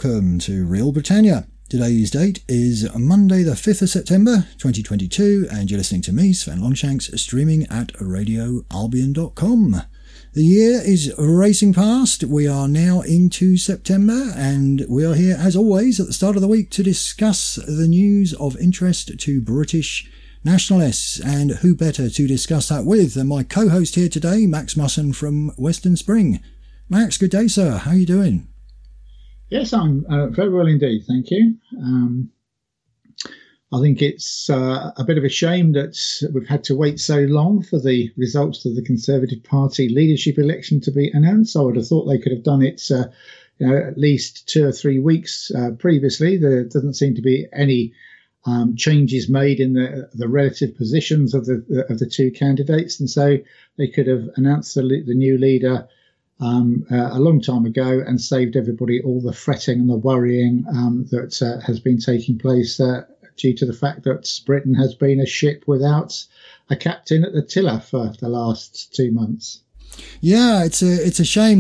welcome to Real Britannia. Today's date is Monday the 5th of September 2022 and you're listening to me, Sven Longshanks, streaming at radioalbion.com. The year is racing past. We are now into September and we are here as always at the start of the week to discuss the news of interest to British nationalists, and who better to discuss that with than my co-host here today, Max Musson from Western Spring. Max, good day, sir. How are you doing? Yes, I'm very well indeed, thank you. I think it's a bit of a shame that we've had to wait so long for the results of the Conservative Party leadership election to be announced. I would have thought they could have done it at least 2 or 3 weeks previously. There doesn't seem to be any changes made in the relative positions of the two candidates, and so they could have announced the new leader a long time ago and saved everybody all the fretting and the worrying that has been taking place due to the fact that Britain has been a ship without a captain at the tiller for the last 2 months. Yeah, it's a shame.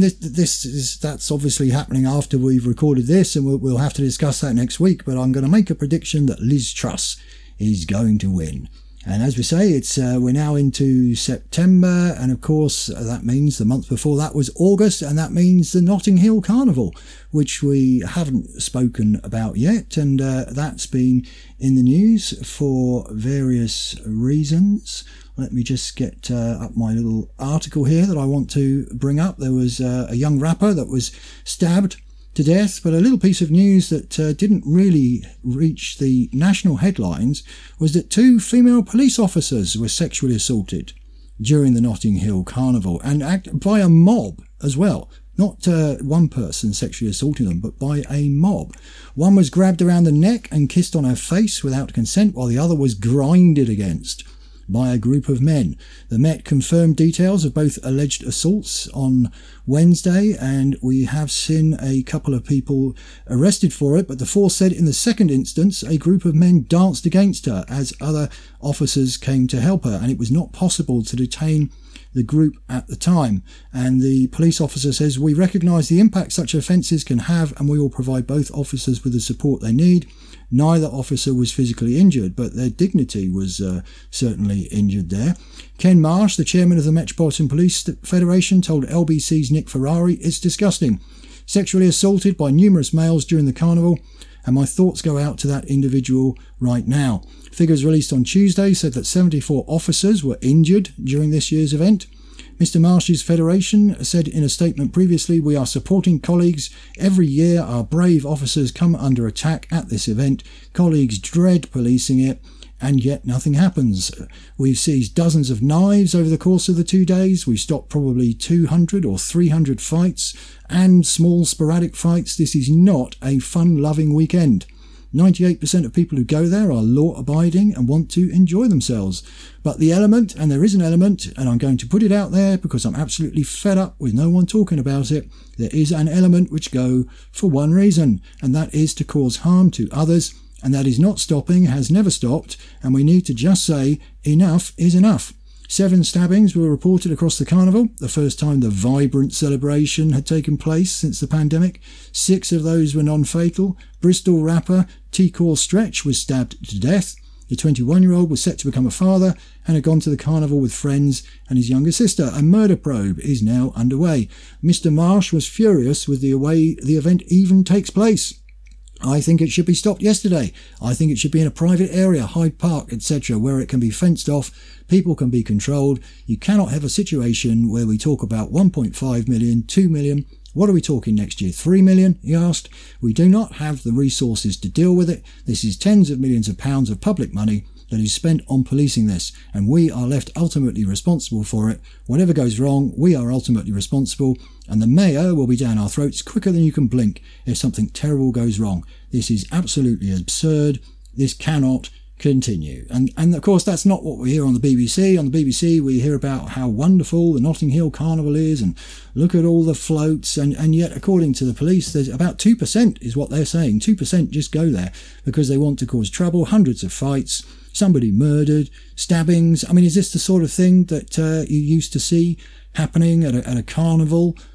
That's obviously happening after we've recorded this, and we'll have to discuss that next week. But I'm going to make a prediction that Liz Truss is going to win. And as we say, we're now into September, and of course that means the month before that was August, and that means the Notting Hill Carnival, which we haven't spoken about yet, and that's been in the news for various reasons. Let me just get up my little article here that I want to bring up. There was a young rapper that was stabbed to death, but a little piece of news that didn't really reach the national headlines was that 2 female police officers were sexually assaulted during the Notting Hill Carnival, and by a mob as well. Not one person sexually assaulting them, but by a mob. One was grabbed around the neck and kissed on her face without consent, while the other was grinded against by a group of men. The Met confirmed details of both alleged assaults on Wednesday, and we have seen a couple of people arrested for it, but the force said in the second instance a group of men danced against her as other officers came to help her, and it was not possible to detain the group at the time. And the police officer says, "We recognise the impact such offences can have, and we will provide both officers with the support they need." Neither officer was physically injured, but their dignity was certainly injured there. Ken Marsh, the chairman of the Metropolitan Police Federation, told LBC's Nick Ferrari, "It's disgusting. Sexually assaulted by numerous males during the carnival, and my thoughts go out to that individual right now." Figures released on Tuesday said that 74 officers were injured during this year's event. Mr. Marsh's federation said in a statement previously, "We are supporting colleagues. Every year our brave officers come under attack at this event. Colleagues dread policing it, and yet nothing happens. We've seized dozens of knives over the course of the 2 days. We've stopped probably 200 or 300 fights and small sporadic fights. This is not a fun-loving weekend. 98% of people who go there are law-abiding and want to enjoy themselves. But the element, and there is an element, and I'm going to put it out there because I'm absolutely fed up with no one talking about it, there is an element which go for one reason, and that is to cause harm to others, and that is not stopping, has never stopped, and we need to just say enough is enough." 7 stabbings were reported across the carnival, the first time the vibrant celebration had taken place since the pandemic. 6 of those were non-fatal. Bristol rapper T-Core Stretch was stabbed to death. The 21-year-old was set to become a father and had gone to the carnival with friends and his younger sister. A murder probe is now underway. Mr. Marsh was furious with the way the event even takes place. "I think it should be stopped yesterday. I think it should be in a private area, Hyde Park, etc., where it can be fenced off, people can be controlled. You cannot have a situation where we talk about 1.5 million, 2 million. What are we talking next year? 3 million, he asked. We do not have the resources to deal with it. This is tens of millions of pounds of public money that is spent on policing this, and we are left ultimately responsible for it. Whatever goes wrong, we are ultimately responsible, and the mayor will be down our throats quicker than you can blink if something terrible goes wrong. This is absolutely absurd. This cannot continue." And of course that's not what we hear on the BBC. On the BBC we hear about how wonderful the Notting Hill Carnival is and look at all the floats, and yet according to the police there's about 2% is what they're saying. 2% just go there because they want to cause trouble, hundreds of fights, somebody murdered, stabbings. I mean, is this the sort of thing that you used to see happening at a carnival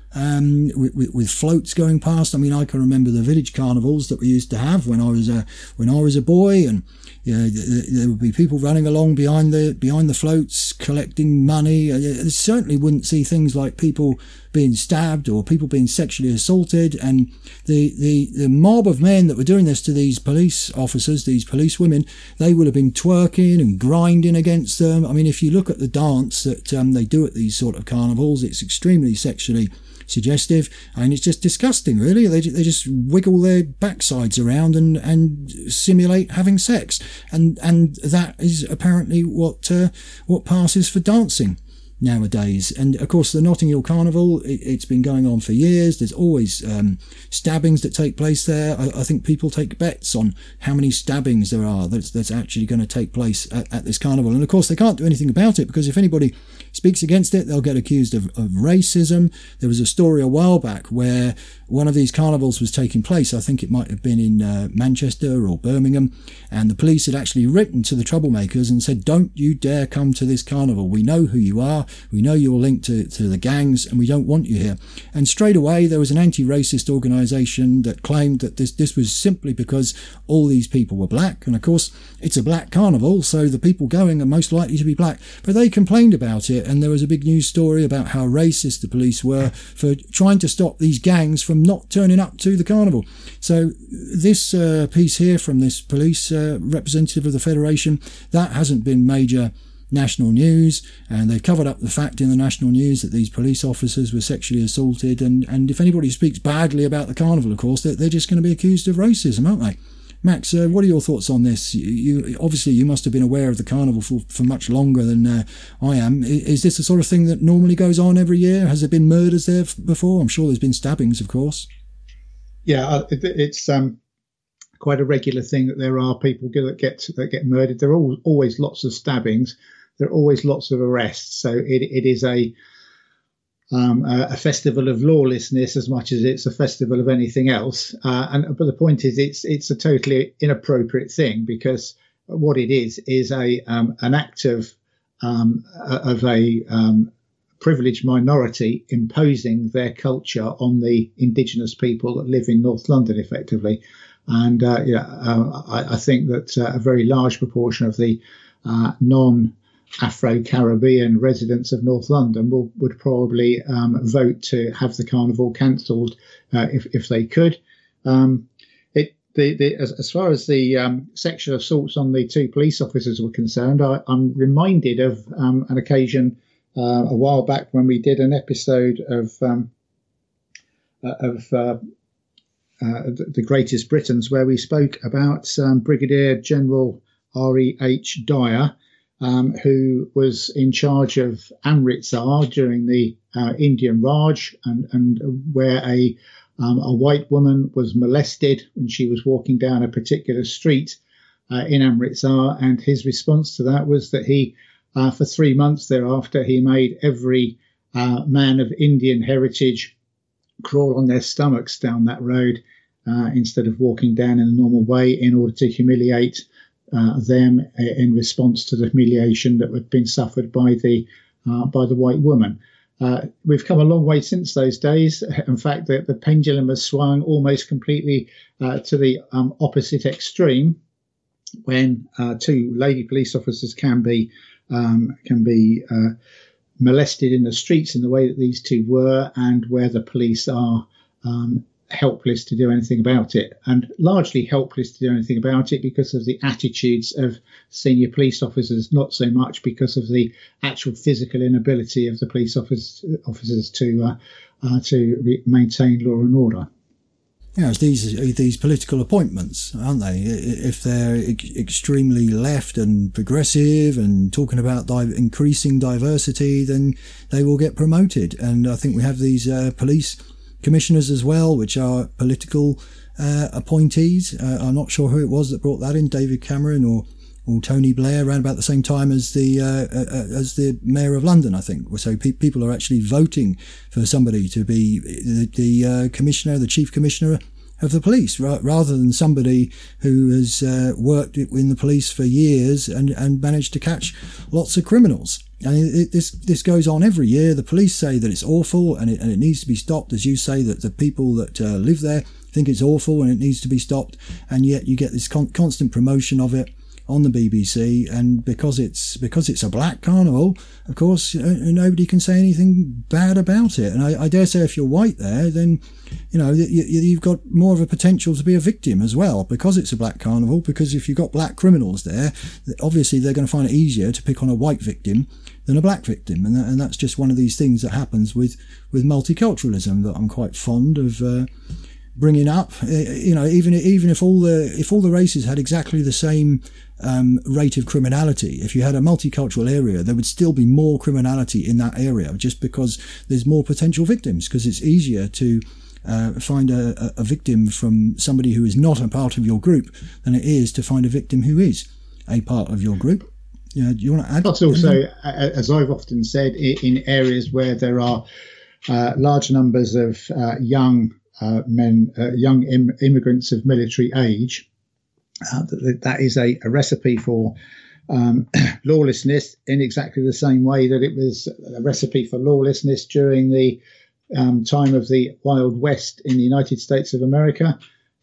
with floats going past. I mean, I can remember the village carnivals that we used to have when I was a boy, and there would be people running along behind the floats collecting money. I certainly wouldn't see things like people being stabbed or people being sexually assaulted. And the mob of men that were doing this to these police officers, these police women, they would have been twerking and grinding against them. I mean, if you look at the dance that they do at these sort of carnivals, it's extremely sexually suggestive, and it's just disgusting, really. They just wiggle their backsides around and simulate having sex, and that is apparently what passes for dancing nowadays. And of course, the Notting Hill Carnival, it's been going on for years. There's always stabbings that take place there. I think people take bets on how many stabbings there are that's actually going to take place at this carnival. And of course, they can't do anything about it, because if anybody speaks against it, they'll get accused of racism. There was a story a while back where one of these carnivals was taking place. I think it might have been in Manchester or Birmingham, and the police had actually written to the troublemakers and said, "Don't you dare come to this carnival. We know who you are. We know you're linked to the gangs, and we don't want you here." And straight away, there was an anti-racist organisation that claimed that this was simply because all these people were black. And of course, it's a black carnival, so the people going are most likely to be black. But they complained about it, and there was a big news story about how racist the police were for trying to stop these gangs from not turning up to the carnival. So this piece here from this police representative of the Federation, that hasn't been major national news, and they've covered up the fact in the national news that these police officers were sexually assaulted, and if anybody speaks badly about the carnival, of course, they're just going to be accused of racism, aren't they? Max, what are your thoughts on this? You obviously, you must have been aware of the carnival for much longer than I am. Is this the sort of thing that normally goes on every year? Has there been murders there before? I'm sure there's been stabbings, of course. Yeah, it's quite a regular thing that there are people that get murdered. There are always lots of stabbings. There are always lots of arrests. So it is a festival of lawlessness as much as it's a festival of anything else. But the point is, it's a totally inappropriate thing, because what it is an act of a privileged minority imposing their culture on the indigenous people that live in North London, effectively. And I think that a very large proportion of the Afro-Caribbean residents of North London would probably vote to have the carnival cancelled if they could. As far as the sexual assaults on the two police officers were concerned, I'm reminded of an occasion a while back when we did an episode of The Greatest Britons, where we spoke about Brigadier General R.E.H. Dyer, who was in charge of Amritsar during the Indian Raj, and where a white woman was molested when she was walking down a particular street in Amritsar, and his response to that was that he, for 3 months thereafter, he made every man of Indian heritage crawl on their stomachs down that road instead of walking down in the normal way, in order to humiliate them in response to the humiliation that had been suffered by the white woman. We've come a long way since those days. In fact, the pendulum has swung almost completely to the opposite extreme, when two lady police officers can be molested in the streets in the way that these two were, and where the police are helpless to do anything about it, and largely helpless to do anything about it because of the attitudes of senior police officers, not so much because of the actual physical inability of the police officers to maintain law and order. Yeah, it's these political appointments, aren't they? If they're extremely left and progressive and talking about increasing diversity, then they will get promoted. And I think we have these police commissioners as well, which are political appointees. I'm not sure who it was that brought that in, David Cameron or Tony Blair, around about the same time as the Mayor of London, I think. So people are actually voting for somebody to be the commissioner, the chief commissioner of the police, rather than somebody who has worked in the police for years and managed to catch lots of criminals. And this goes on every year. The police say that it's awful and it needs to be stopped, as you say, that the people that live there think it's awful and it needs to be stopped, and yet you get this constant promotion of it on the BBC, and because it's a black carnival, of course, nobody can say anything bad about it. And I dare say if you're white there, then you've got more of a potential to be a victim as well, because it's a black carnival. Because if you've got black criminals there, obviously they're going to find it easier to pick on a white victim than a black victim, and that's just one of these things that happens with multiculturalism that I'm quite fond of bringing up. Even if all the races had exactly the same rate of criminality, if you had a multicultural area, there would still be more criminality in that area, just because there's more potential victims, because it's easier to find a victim from somebody who is not a part of your group than it is to find a victim who is a part of your group. Do you want to add? But also, as I've often said, in areas where there are large numbers of young men, young immigrants of military age, that is a recipe for lawlessness, in exactly the same way that it was a recipe for lawlessness during the time of the Wild West in the United States of America.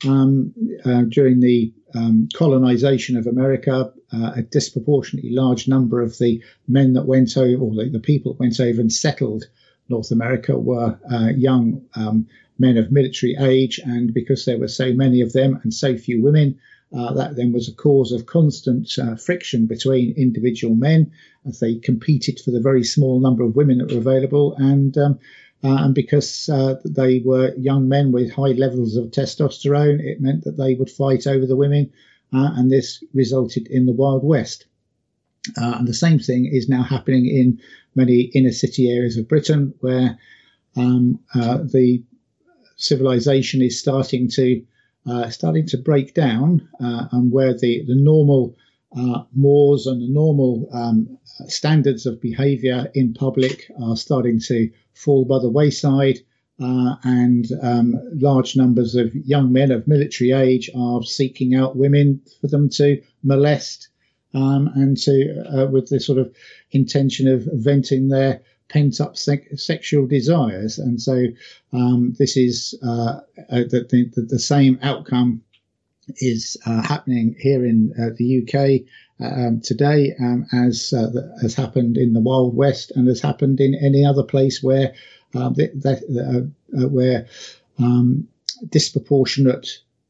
During the colonization of America, a disproportionately large number of the men that went over, or the people that went over and settled North America, were young men of military age, and because there were so many of them and so few women, that then was a cause of constant friction between individual men as they competed for the very small number of women that were available, and because they were young men with high levels of testosterone, it meant that they would fight over the women, and this resulted in the Wild West. And the same thing is now happening in many inner city areas of Britain, where the civilization is starting to break down, and where the normal mores and the normal standards of behaviour in public are starting to fall by the wayside, and large numbers of young men of military age are seeking out women for them to molest, and to with the sort of intention of venting their pent-up sexual desires. And so this is the same outcome is happening here in the UK today, as has happened in the Wild West and has happened in any other place where disproportionate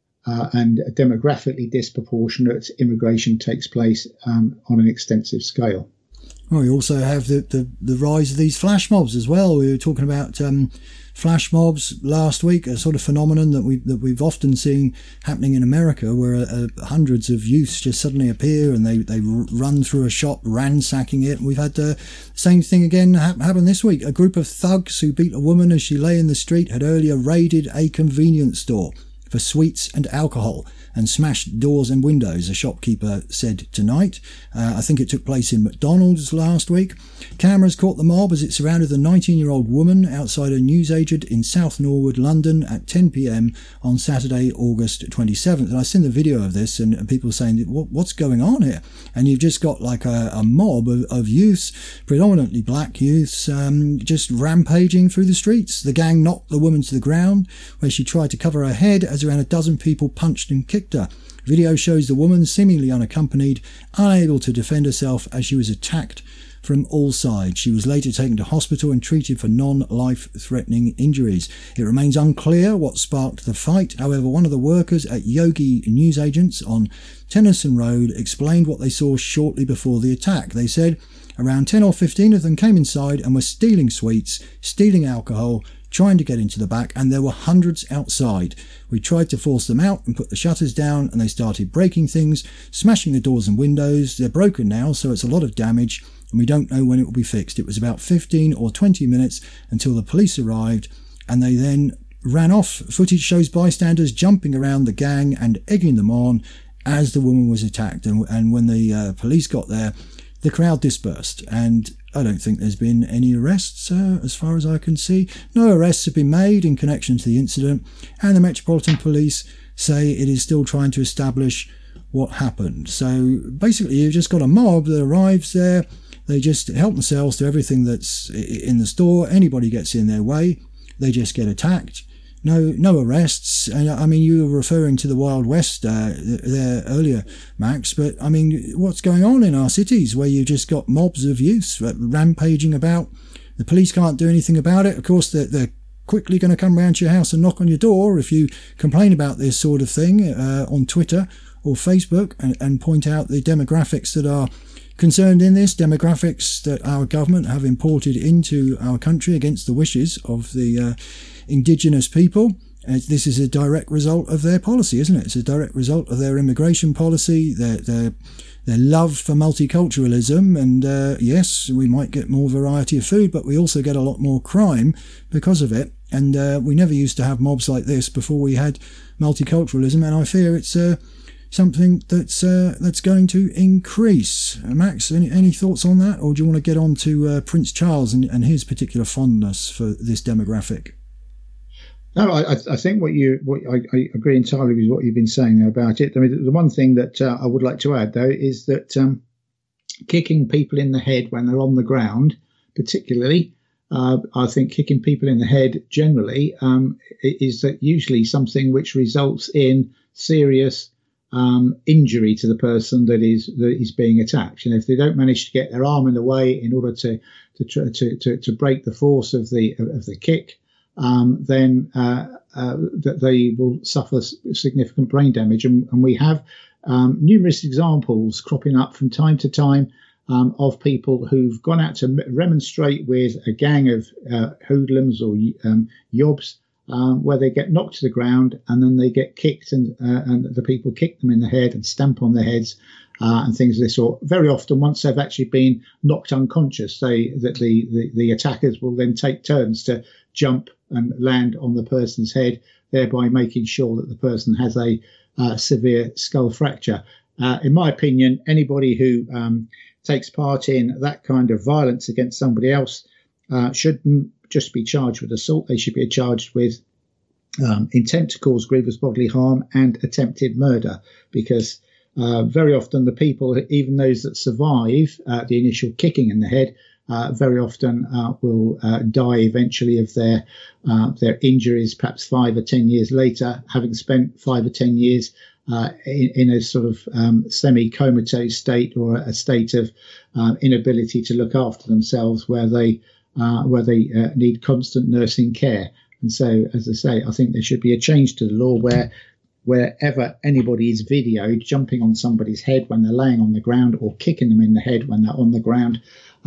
and demographically disproportionate immigration takes place on an extensive scale. Well, we also have the rise of these flash mobs as well. We were talking about flash mobs last week, a sort of phenomenon that we've often seen happening in America, where hundreds of youths just suddenly appear and they run through a shop, ransacking it. And we've had the same thing again happen this week. A group of thugs who beat a woman as she lay in the street had earlier raided a convenience store for sweets and alcohol and smashed doors and windows, a shopkeeper said tonight. I think it took place in McDonald's last week. Cameras caught the mob as it surrounded the 19-year-old woman outside a newsagent in South Norwood, London at 10 p.m. on Saturday, August 27th. And I've seen the video of this, and people saying, what's going on here? And you've just got like a mob of youths, predominantly black youths, just rampaging through the streets. The gang knocked the woman to the ground, where she tried to cover her head as around a dozen people punched and kicked her. Video shows the woman seemingly unaccompanied, unable to defend herself as she was attacked from all sides. She was later taken to hospital and treated for non-life-threatening injuries. It remains unclear what sparked the fight. However, one of the workers at Yogi Newsagents on Tennyson Road explained what they saw shortly before the attack. They said around 10 or 15 of them came inside and were stealing sweets, stealing alcohol, trying to get into the back, and there were hundreds outside. We tried to force them out and put the shutters down, and they started breaking things, smashing the doors and windows. They're broken now, so it's a lot of damage, and we don't know when it will be fixed. It was about 15 or 20 minutes until the police arrived, and they then ran off. Footage shows bystanders jumping around the gang and egging them on as the woman was attacked, and when the police got there, the crowd dispersed, and I don't think there's been any arrests as far as I can see. No arrests have been made in connection to the incident, and the Metropolitan Police say it is still trying to establish what happened. So basically you've just got a mob that arrives there. They just help themselves to everything that's in the store. Anybody gets in their way, they just get attacked. No arrests. And I mean, you were referring to the Wild West there earlier, Max, but I mean, what's going on in our cities where you just got mobs of youths rampaging about? The police can't do anything about it. Of course, they're quickly going to come round to your house and knock on your door if you complain about this sort of thing on Twitter or Facebook and point out the demographics that are concerned in this, demographics that our government have imported into our country against the wishes of the indigenous people. This is a direct result of their policy, isn't it? It's a direct result of their immigration policy, their love for multiculturalism, and yes, we might get more variety of food, but we also get a lot more crime because of it. And we never used to have mobs like this before we had multiculturalism, and I fear it's something that's going to increase. Max, any thoughts on that, or do you want to get on to Prince Charles and his particular fondness for this demographic? No, I think I agree entirely with what you've been saying about it. I mean, the one thing that I would like to add, though, is that kicking people in the head when they're on the ground, particularly, I think kicking people in the head generally is that usually something which results in serious injury to the person that is being attacked. And if they don't manage to get their arm in the way in order to break the force of the kick, then that they will suffer significant brain damage. And we have numerous examples cropping up from time to time of people who've gone out to remonstrate with a gang of hoodlums or yobs, where they get knocked to the ground and then they get kicked, and the people kick them in the head and stamp on their heads and things of this sort. Very often, once they've actually been knocked unconscious, the attackers will then take turns to jump and land on the person's head, thereby making sure that the person has a severe skull fracture. In my opinion, anybody who takes part in that kind of violence against somebody else shouldn't just be charged with assault. They should be charged with intent to cause grievous bodily harm and attempted murder, because very often the people, even those that survive the initial kicking in the head, very often will die eventually of their injuries, perhaps 5 or 10 years later, having spent 5 or 10 years in a sort of semi-comatose state, or a state of inability to look after themselves, where they need constant nursing care. And so, as I say, I think there should be a change to the law where wherever anybody is videoed jumping on somebody's head when they're laying on the ground, or kicking them in the head when they're on the ground,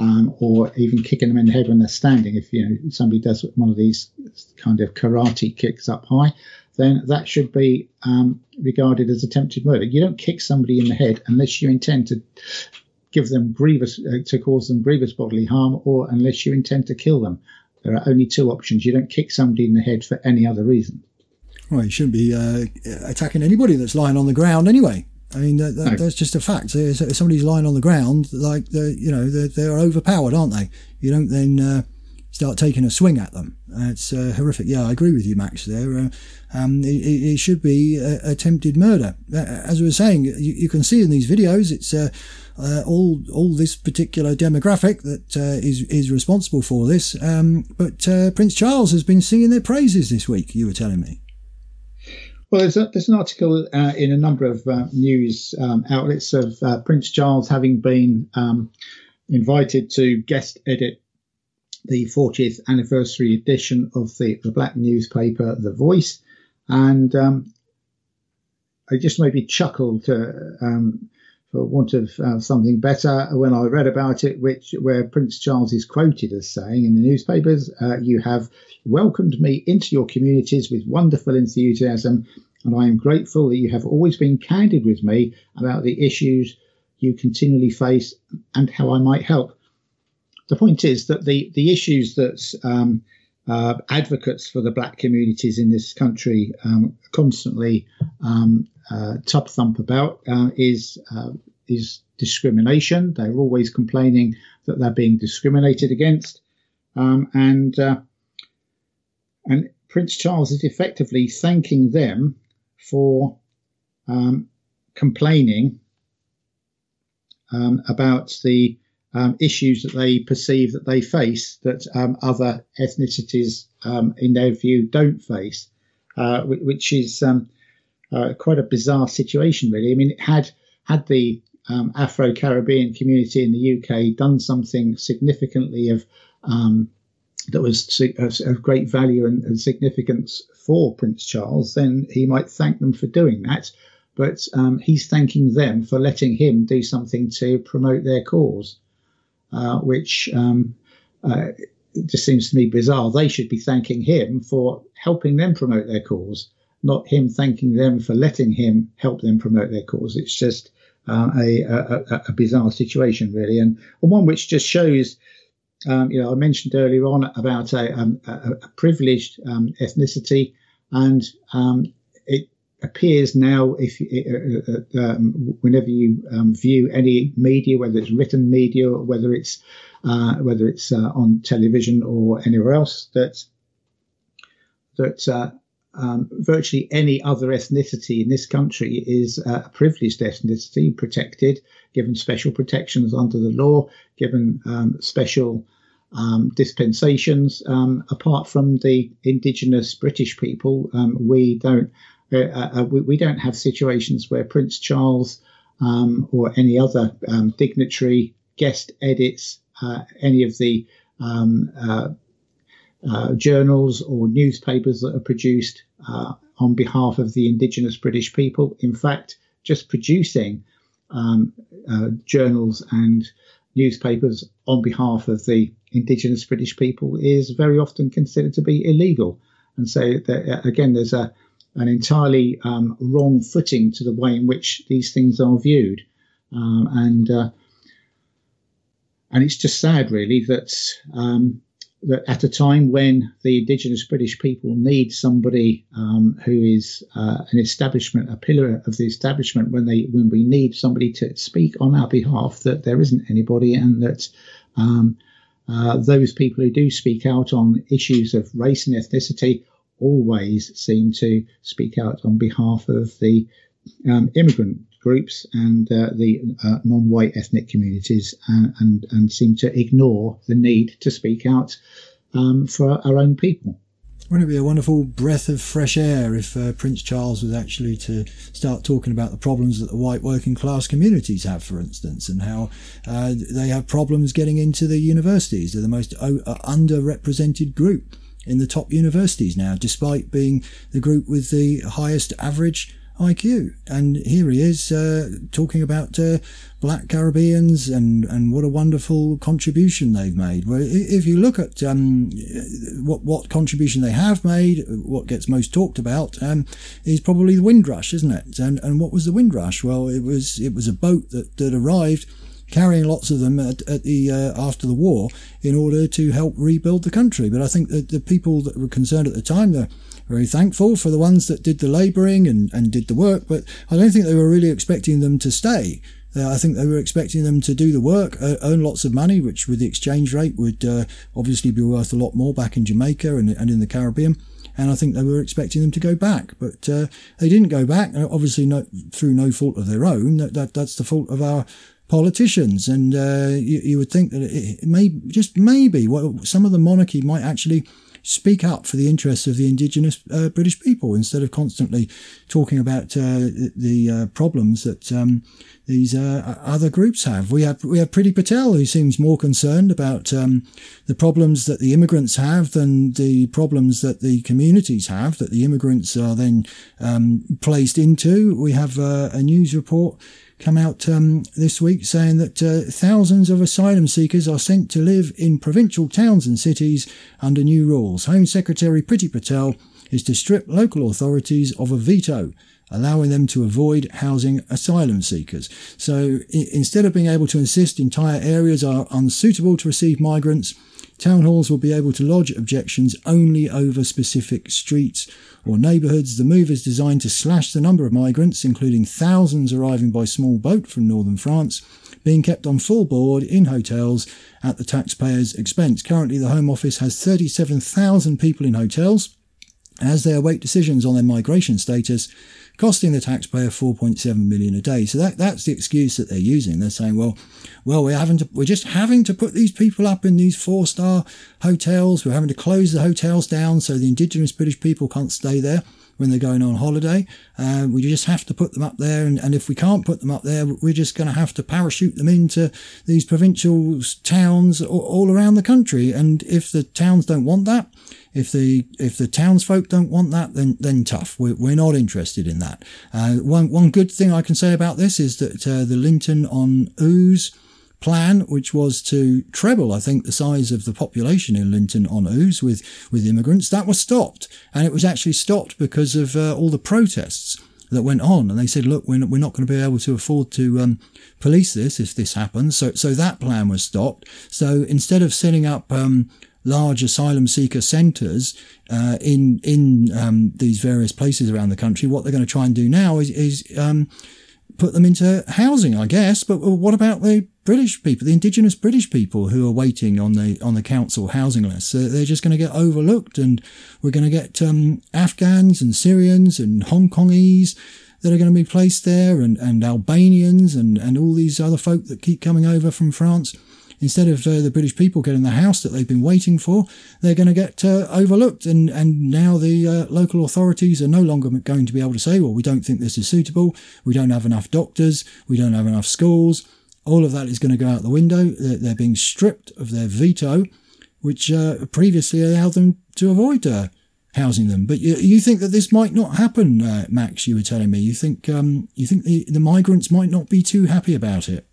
or even kicking them in the head when they're standing. If somebody does one of these kind of karate kicks up high, then that should be regarded as attempted murder. You don't kick somebody in the head unless you intend to give them to cause them grievous bodily harm, or unless you intend to kill them. There are only two options. You don't kick somebody in the head for any other reason. Well, you shouldn't be attacking anybody that's lying on the ground anyway. I mean, that's just a fact. If somebody's lying on the ground, like they're overpowered, aren't they? You don't then start taking a swing at them. It's horrific. Yeah, I agree with you, Max. There, it should be attempted murder. As we were saying, you can see in these videos, it's all this particular demographic that is responsible for this. But Prince Charles has been singing their praises this week. You were telling me. Well, there's an article in a number of news outlets of Prince Charles having been invited to guest edit the 40th anniversary edition of the black newspaper The Voice, and I just maybe chuckled for want of something better when I read about it, where Prince Charles is quoted as saying in the newspapers, "You have welcomed me into your communities with wonderful enthusiasm, and I am grateful that you have always been candid with me about the issues you continually face and how I might help." The point is that the issues that advocates for the black communities in this country constantly tub thump about is discrimination. They're always complaining that they're being discriminated against, and Prince Charles is effectively thanking them for complaining about the issues that they perceive that they face that other ethnicities, in their view, don't face, which is quite a bizarre situation, really. I mean, had the Afro-Caribbean community in the UK done something significantly that was of great value and significance for Prince Charles, then he might thank them for doing that. But he's thanking them for letting him do something to promote their cause, which just seems to me bizarre. They should be thanking him for helping them promote their cause, not him thanking them for letting him help them promote their cause. It's just a bizarre situation, really, and one which just shows. I mentioned earlier on about a privileged ethnicity, and it appears now, whenever you view any media, whether it's written media or whether it's on television or anywhere else, that virtually any other ethnicity in this country is a privileged ethnicity, protected, given special protections under the law, given special dispensations. Apart from the indigenous British people, we don't have situations where Prince Charles or any other dignitary guest edits any of the journals or newspapers that are produced on behalf of the indigenous British people. In fact, just producing journals and newspapers on behalf of the indigenous British people is very often considered to be illegal. And so, again, there's an entirely wrong footing to the way in which these things are viewed. And it's just sad, really, that at a time when the indigenous British people need somebody who is a pillar of the establishment, when we need somebody to speak on our behalf, that there isn't anybody, and that those people who do speak out on issues of race and ethnicity always seem to speak out on behalf of the immigrant groups and the non-white ethnic communities, and seem to ignore the need to speak out for our own people. Wouldn't it be a wonderful breath of fresh air if Prince Charles was actually to start talking about the problems that the white working class communities have, for instance, and how they have problems getting into the universities. They're the most underrepresented group in the top universities now, despite being the group with the highest average IQ. And here he is talking about black Caribbeans and what a wonderful contribution they've made. Well, if you look at what contribution they have made, what gets most talked about is probably the Windrush, isn't it? And what was the Windrush? Well, it was a boat that arrived carrying lots of them at the after the war in order to help rebuild the country. But I think that the people that were concerned at the time, they're very thankful for the ones that did the labouring and did the work, but I don't think they were really expecting them to stay. I think they were expecting them to do the work, earn lots of money, which with the exchange rate would obviously be worth a lot more back in Jamaica and in the Caribbean. And I think they were expecting them to go back, but they didn't go back, obviously through no fault of their own. That's the fault of our politicians. And you would think that it maybe some of the monarchy might actually speak up for the interests of the indigenous British people, instead of constantly talking about the problems that these other groups have. We have Priti Patel, who seems more concerned about the problems that the immigrants have than the problems that the communities have, that the immigrants are then placed into. We have a news report come out this week saying that thousands of asylum seekers are sent to live in provincial towns and cities under new rules. Home Secretary Priti Patel is to strip local authorities of a veto, allowing them to avoid housing asylum seekers. So instead of being able to insist entire areas are unsuitable to receive migrants, town halls will be able to lodge objections only over specific streets or neighbourhoods. The move is designed to slash the number of migrants, including thousands arriving by small boat from northern France, being kept on full board in hotels at the taxpayers' expense. Currently, the Home Office has 37,000 people in hotels, as they await decisions on their migration status, costing the taxpayer $4.7 million a day. So that's the excuse that they're using. They're saying, well, we're just having to put these people up in these 4-star hotels. We're having to close the hotels down so the indigenous British people can't stay there when they're going on holiday. We just have to put them up there. And if we can't put them up there, we're just going to have to parachute them into these provincial towns all around the country. And if the towns don't want that, if the townsfolk don't want that, then tough. We're not interested in that. One good thing I can say about this is that the Linton-on-Ouse plan, which was to treble, I think, the size of the population in Linton-on-Ouse with immigrants, that was stopped. And it was actually stopped because of all the protests that went on. And they said, look, we're not going to be able to afford to police this if this happens. So that plan was stopped. So instead of setting up large asylum seeker centres in these various places around the country, what they're going to try and do now is put them into housing, I guess. But what about the British people, the indigenous British people who are waiting on the council housing list? They're just going to get overlooked, and we're going to get Afghans and Syrians and Hong Kongese that are going to be placed there, and Albanians and all these other folk that keep coming over from France. Instead of the British people getting the house that they've been waiting for, they're going to get overlooked. And now the local authorities are no longer going to be able to say, well, we don't think this is suitable. We don't have enough doctors. We don't have enough schools. All of that is going to go out the window. They're being stripped of their veto, which previously allowed them to avoid housing them. But you think that this might not happen, Max, you were telling me. You think the migrants might not be too happy about it?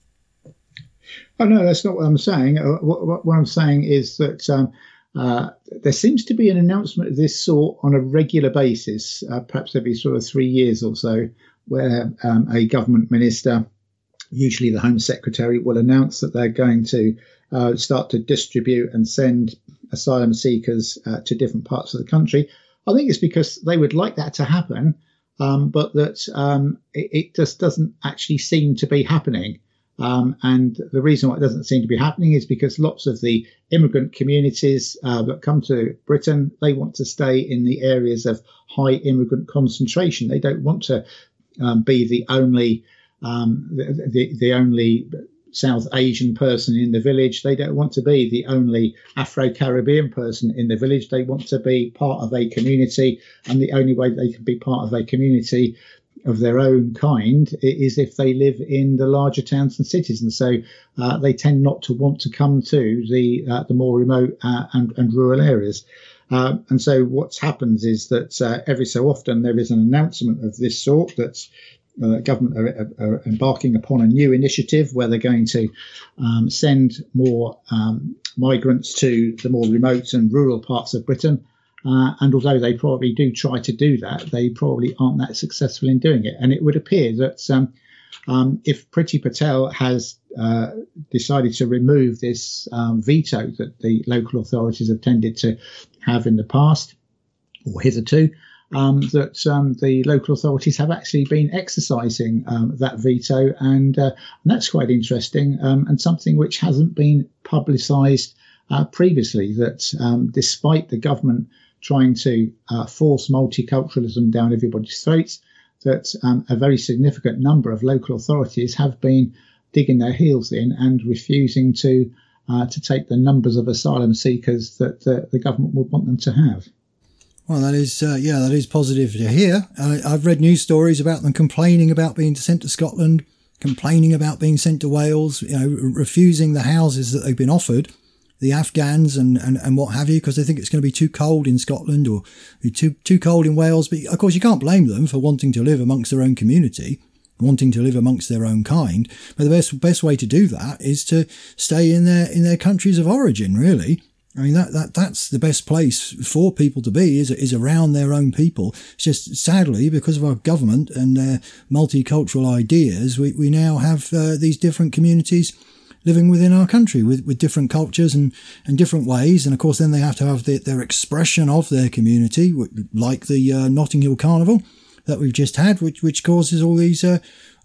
Oh, no, that's not what I'm saying. What I'm saying is that there seems to be an announcement of this sort on a regular basis, perhaps every sort of 3 years or so, where a government minister, usually the Home Secretary, will announce that they're going to start to distribute and send asylum seekers to different parts of the country. I think it's because they would like that to happen, but that it just doesn't actually seem to be happening. And the reason why it doesn't seem to be happening is because lots of the immigrant communities that come to Britain, they want to stay in the areas of high immigrant concentration. They don't want to be the only South Asian person in the village. They don't want to be the only Afro-Caribbean person in the village. They want to be part of a community, and the only way they can be part of a community of their own kind is if they live in the larger towns and cities, and so they tend not to want to come to the more remote and rural areas. And so what happens is that every so often there is an announcement of this sort that government are embarking upon a new initiative where they're going to send more migrants to the more remote and rural parts of Britain. And although they probably do try to do that, they probably aren't that successful in doing it. And it would appear that if Priti Patel has decided to remove this veto that the local authorities have tended to have in the past, or hitherto, that the local authorities have actually been exercising that veto. And that's quite interesting, and something which hasn't been publicised previously, that despite the government trying to force multiculturalism down everybody's throats, that a very significant number of local authorities have been digging their heels in and refusing to take the numbers of asylum seekers that the government would want them to have. Well, that is positive to hear. I've read news stories about them complaining about being sent to Scotland, complaining about being sent to Wales, refusing the houses that they've been offered, the Afghans and what have you, because they think it's going to be too cold in Scotland or too cold in Wales. But of course, you can't blame them for wanting to live amongst their own community, wanting to live amongst their own kind. But the best way to do that is to stay in their countries of origin, really. I mean, that's the best place for people to be, is around their own people. It's just, sadly, because of our government and their multicultural ideas, we now have these different communities living within our country with different cultures and different ways. And of course, then they have to have their expression of their community, like the Notting Hill Carnival that we've just had, which causes all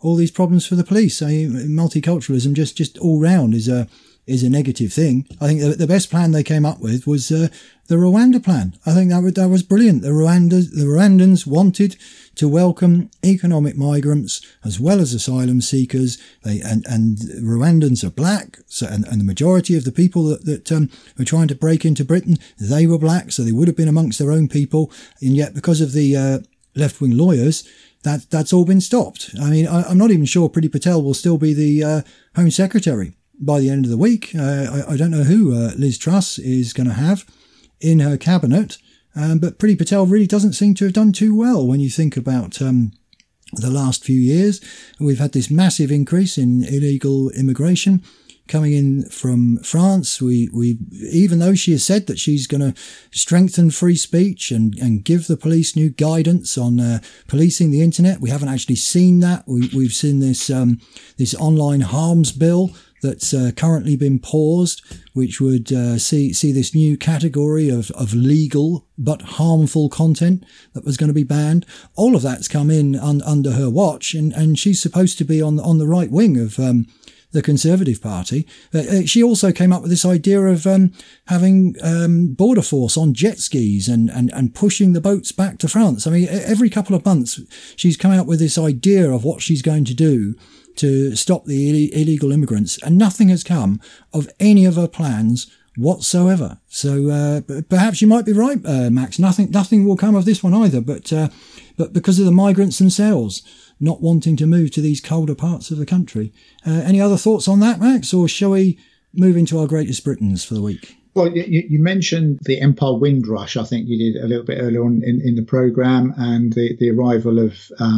all these problems for the police. I mean, multiculturalism just all round is a negative thing. I think the best plan they came up with was the Rwanda plan. I think that was brilliant. The Rwandans wanted to welcome economic migrants as well as asylum seekers. And Rwandans are black, and the majority of the people that were trying to break into Britain, they were black, so they would have been amongst their own people. And yet, because of the left-wing lawyers, that's all been stopped. I mean, I'm not even sure Priti Patel will still be the Home Secretary by the end of the week. I don't know who Liz Truss is going to have in her cabinet, but Priti Patel really doesn't seem to have done too well when you think about the last few years. We've had this massive increase in illegal immigration coming in from France. We even though she has said that she's going to strengthen free speech and give the police new guidance on policing the internet, we haven't actually seen that. We've seen this online harms bill that's currently been paused, which would see this new category of legal but harmful content that was going to be banned. All of that's come in under her watch, and she's supposed to be on the right wing of the Conservative Party. She also came up with this idea of having border force on jet skis and pushing the boats back to France. I mean, every couple of months she's come out with this idea of what she's going to do to stop the illegal immigrants, and nothing has come of any of her plans whatsoever. So perhaps you might be right, Max. Nothing will come of this one either. But because of the migrants themselves not wanting to move to these colder parts of the country. Any other thoughts on that, Max, or shall we move into our greatest Britons for the week? Well, you mentioned the Empire Windrush. I think you did a little bit earlier on in the programme, and the arrival of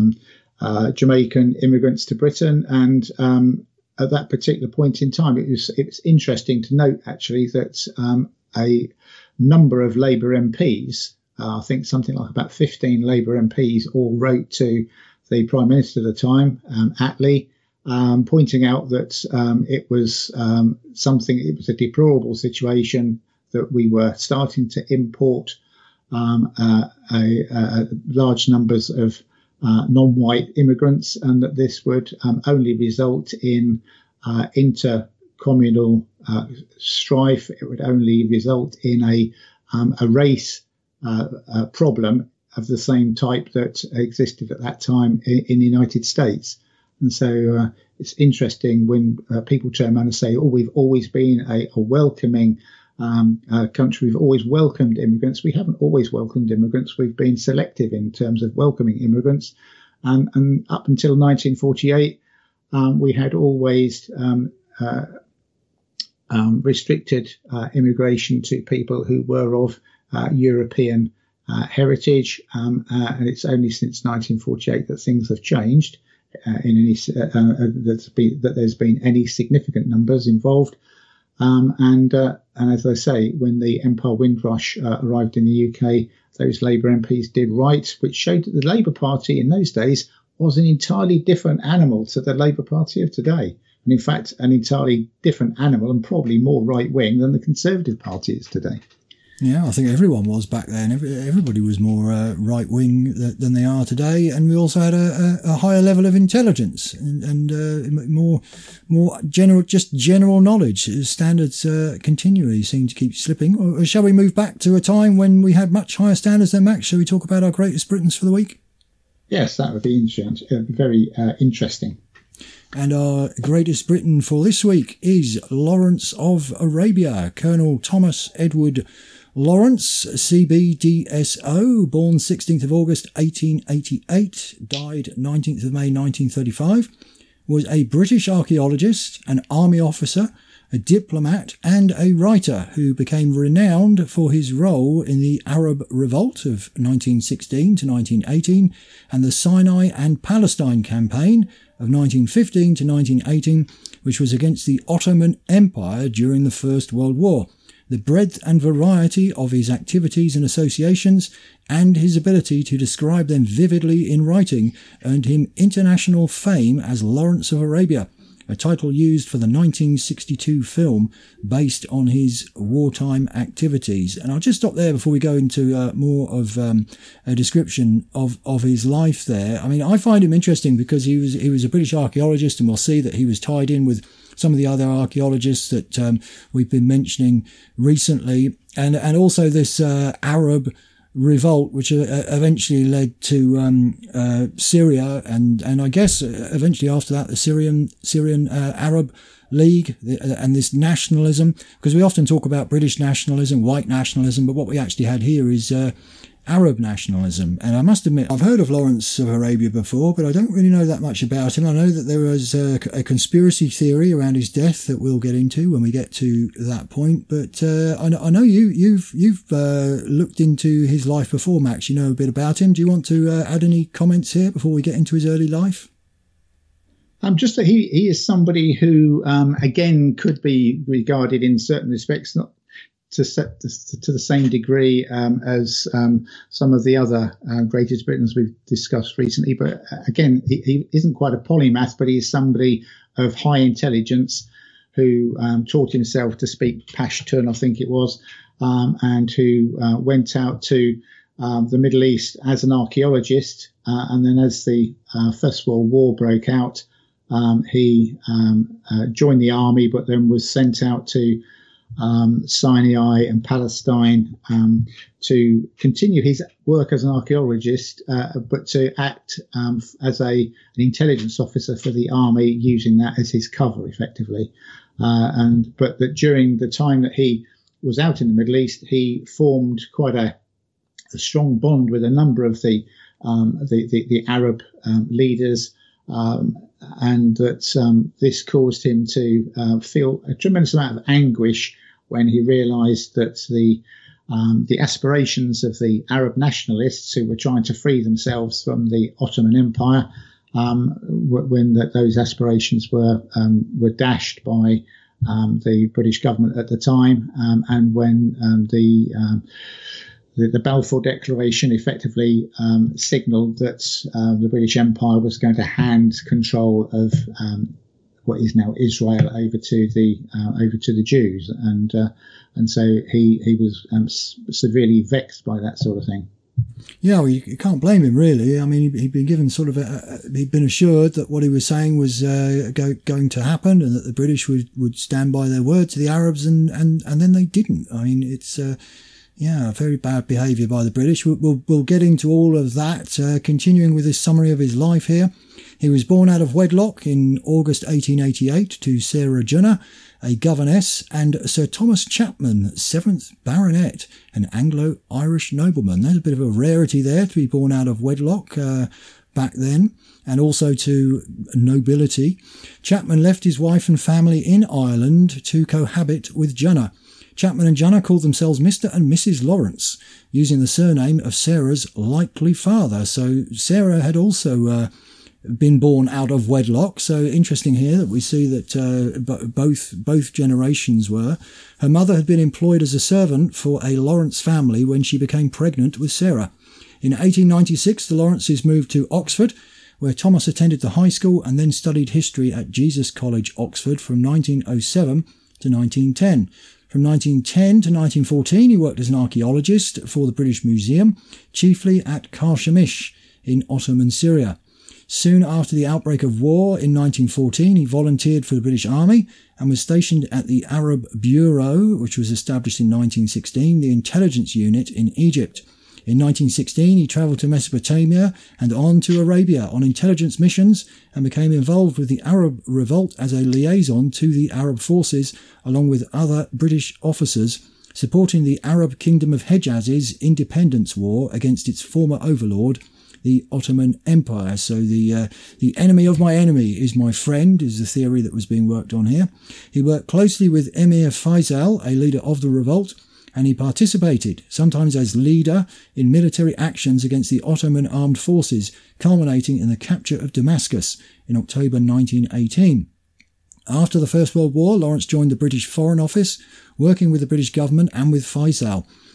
Jamaican immigrants to Britain. And at that particular point in time, it was interesting to note, actually, that a number of Labour MPs, I think something like about 15 Labour MPs, all wrote to the Prime Minister at the time, Attlee, pointing out that it was a deplorable situation that we were starting to import large numbers of non-white immigrants, and that this would only result in intercommunal strife. It would only result in a race problem of the same type that existed at that time in the United States. And so it's interesting when people turn around and say, oh, we've always been a welcoming country. We've always welcomed immigrants. We haven't always welcomed immigrants. We've been selective in terms of welcoming immigrants. And up until 1948, we had always restricted immigration to people who were of European heritage, and it's only since 1948 that things have changed that there's been any significant numbers involved. And as I say, when the Empire Windrush arrived in the UK, those Labour MPs did write, which showed that the Labour Party in those days was an entirely different animal to the Labour Party of today. And in fact, an entirely different animal, and probably more right-wing than the Conservative Party is today. Yeah, I think everyone was back then. Everybody was more right-wing than they are today, and we also had a higher level of intelligence and more general knowledge. Standards continually seem to keep slipping. Or shall we move back to a time when we had much higher standards than Max? Shall we talk about our greatest Britons for the week? Yes, that would be very interesting. And our greatest Briton for this week is Lawrence of Arabia, Colonel Thomas Edward Lawrence, CBDSO, born 16th of August 1888, died 19th of May 1935, was a British archaeologist, an army officer, a diplomat and a writer who became renowned for his role in the Arab Revolt of 1916 to 1918 and the Sinai and Palestine Campaign of 1915 to 1918, which was against the Ottoman Empire during the First World War. The breadth and variety of his activities and associations, and his ability to describe them vividly in writing, earned him international fame as Lawrence of Arabia. a title used for the 1962 film based on his wartime activities. And I'll just stop there before we go into more of a description of his life there. I mean, I find him interesting because he was a British archaeologist, and we'll see that he was tied in with some of the other archaeologists that we've been mentioning recently, and also this Arab revolt, which eventually led to Syria, and I guess eventually after that the Syrian Arab League, and this nationalism, because we often talk about British nationalism, white nationalism, but what we actually had here is Arab nationalism. And I must admit, I've heard of Lawrence of Arabia before, but I don't really know that much about him. I know that there was a conspiracy theory around his death that we'll get into when we get to that point. But I know you've looked into his life before, Max. You know a bit about him. Do you want to add any comments here before we get into his early life? Just that he is somebody who, again, could be regarded in certain respects not to the same degree as some of the other greatest Britons we've discussed recently. But again, he isn't quite a polymath, but he is somebody of high intelligence who taught himself to speak Pashtun, I think it was, and who went out to the Middle East as an archaeologist. And then as the First World War broke out, he joined the army, but then was sent out to Sinai and Palestine to continue his work as an archaeologist, but to act as an intelligence officer for the army, using that as his cover effectively. But that during the time that he was out in the Middle East, he formed quite a strong bond with a number of the Arab leaders. And that this caused him to feel a tremendous amount of anguish when he realised that the aspirations of the Arab nationalists who were trying to free themselves from the Ottoman Empire, when those aspirations were dashed by the British government at the time, and when the Balfour Declaration effectively signalled that the British Empire was going to hand control of what is now Israel over to the Jews, and so he was severely vexed by that sort of thing. Yeah, well, you can't blame him, really. I mean, he'd been given sort of he'd been assured that what he was saying was going to happen, and that the British would stand by their word to the Arabs, and then they didn't. I mean, it's very bad behaviour by the British. We'll get into all of that. Continuing with this summary of his life here. He was born out of wedlock in August 1888 to Sarah Junner, a governess, and Sir Thomas Chapman, 7th Baronet, an Anglo-Irish nobleman. There's a bit of a rarity there to be born out of wedlock back then, and also to nobility. Chapman left his wife and family in Ireland to cohabit with Junner. Chapman and Junner called themselves Mr. and Mrs. Lawrence, using the surname of Sarah's likely father. So Sarah had also been born out of wedlock. So interesting here that we see that both generations were. Her mother had been employed as a servant for a Lawrence family when she became pregnant with Sarah. In 1896, the Lawrences moved to Oxford, where Thomas attended the high school and then studied history at Jesus College, Oxford, from 1907 to 1910. From 1910 to 1914, he worked as an archaeologist for the British Museum, chiefly at Karshemish in Ottoman Syria. Soon after the outbreak of war in 1914, he volunteered for the British Army and was stationed at the Arab Bureau, which was established in 1916, the intelligence unit in Egypt. In 1916, he travelled to Mesopotamia and on to Arabia on intelligence missions and became involved with the Arab Revolt as a liaison to the Arab forces, along with other British officers, supporting the Arab Kingdom of Hejaz's independence war against its former overlord, the Ottoman Empire. So the enemy of my enemy is my friend is the theory that was being worked on here. He worked closely with Emir Faisal, a leader of the revolt, and he participated, sometimes as leader, in military actions against the Ottoman armed forces, culminating in the capture of Damascus in October 1918. After the First World War, Lawrence joined the British Foreign Office, working with the British government and with Faisal.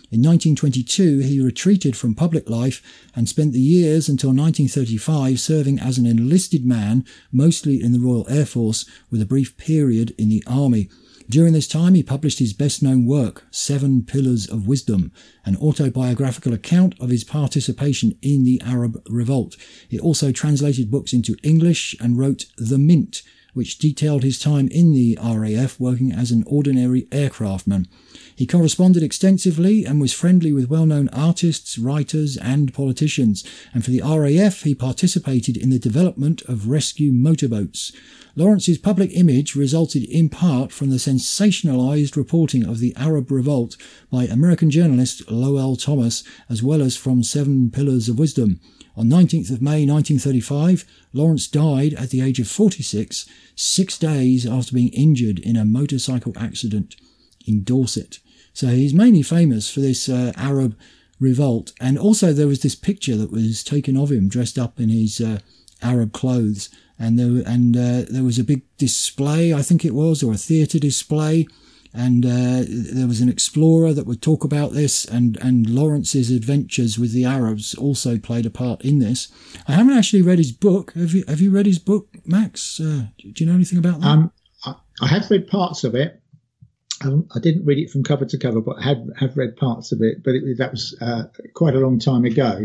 In 1922, he retreated from public life and spent the years until 1935 serving as an enlisted man, mostly in the Royal Air Force, with a brief period in the Army. During this time, he published his best-known work, 7 Pillars of Wisdom, an autobiographical account of his participation in the Arab Revolt. He also translated books into English and wrote The Mint, which detailed his time in the RAF working as an ordinary aircraftman. He corresponded extensively and was friendly with well-known artists, writers and politicians, and for the RAF he participated in the development of rescue motorboats. Lawrence's public image resulted in part from the sensationalised reporting of the Arab Revolt by American journalist Lowell Thomas, as well as from 7 Pillars of Wisdom. On 19th of May 1935, Lawrence died at the age of 46, 6 days after being injured in a motorcycle accident in Dorset. So he's mainly famous for this Arab Revolt, and also there was this picture that was taken of him dressed up in his Arab clothes, and there was a big display, I think it was, or a theatre display, and there was an explorer that would talk about this, and Lawrence's adventures with the Arabs also played a part in this. I haven't actually read his book. Have you read his book, Max? Do you know anything about that? I have read parts of it. I didn't read it from cover to cover, but I have read parts of it. But that was quite a long time ago.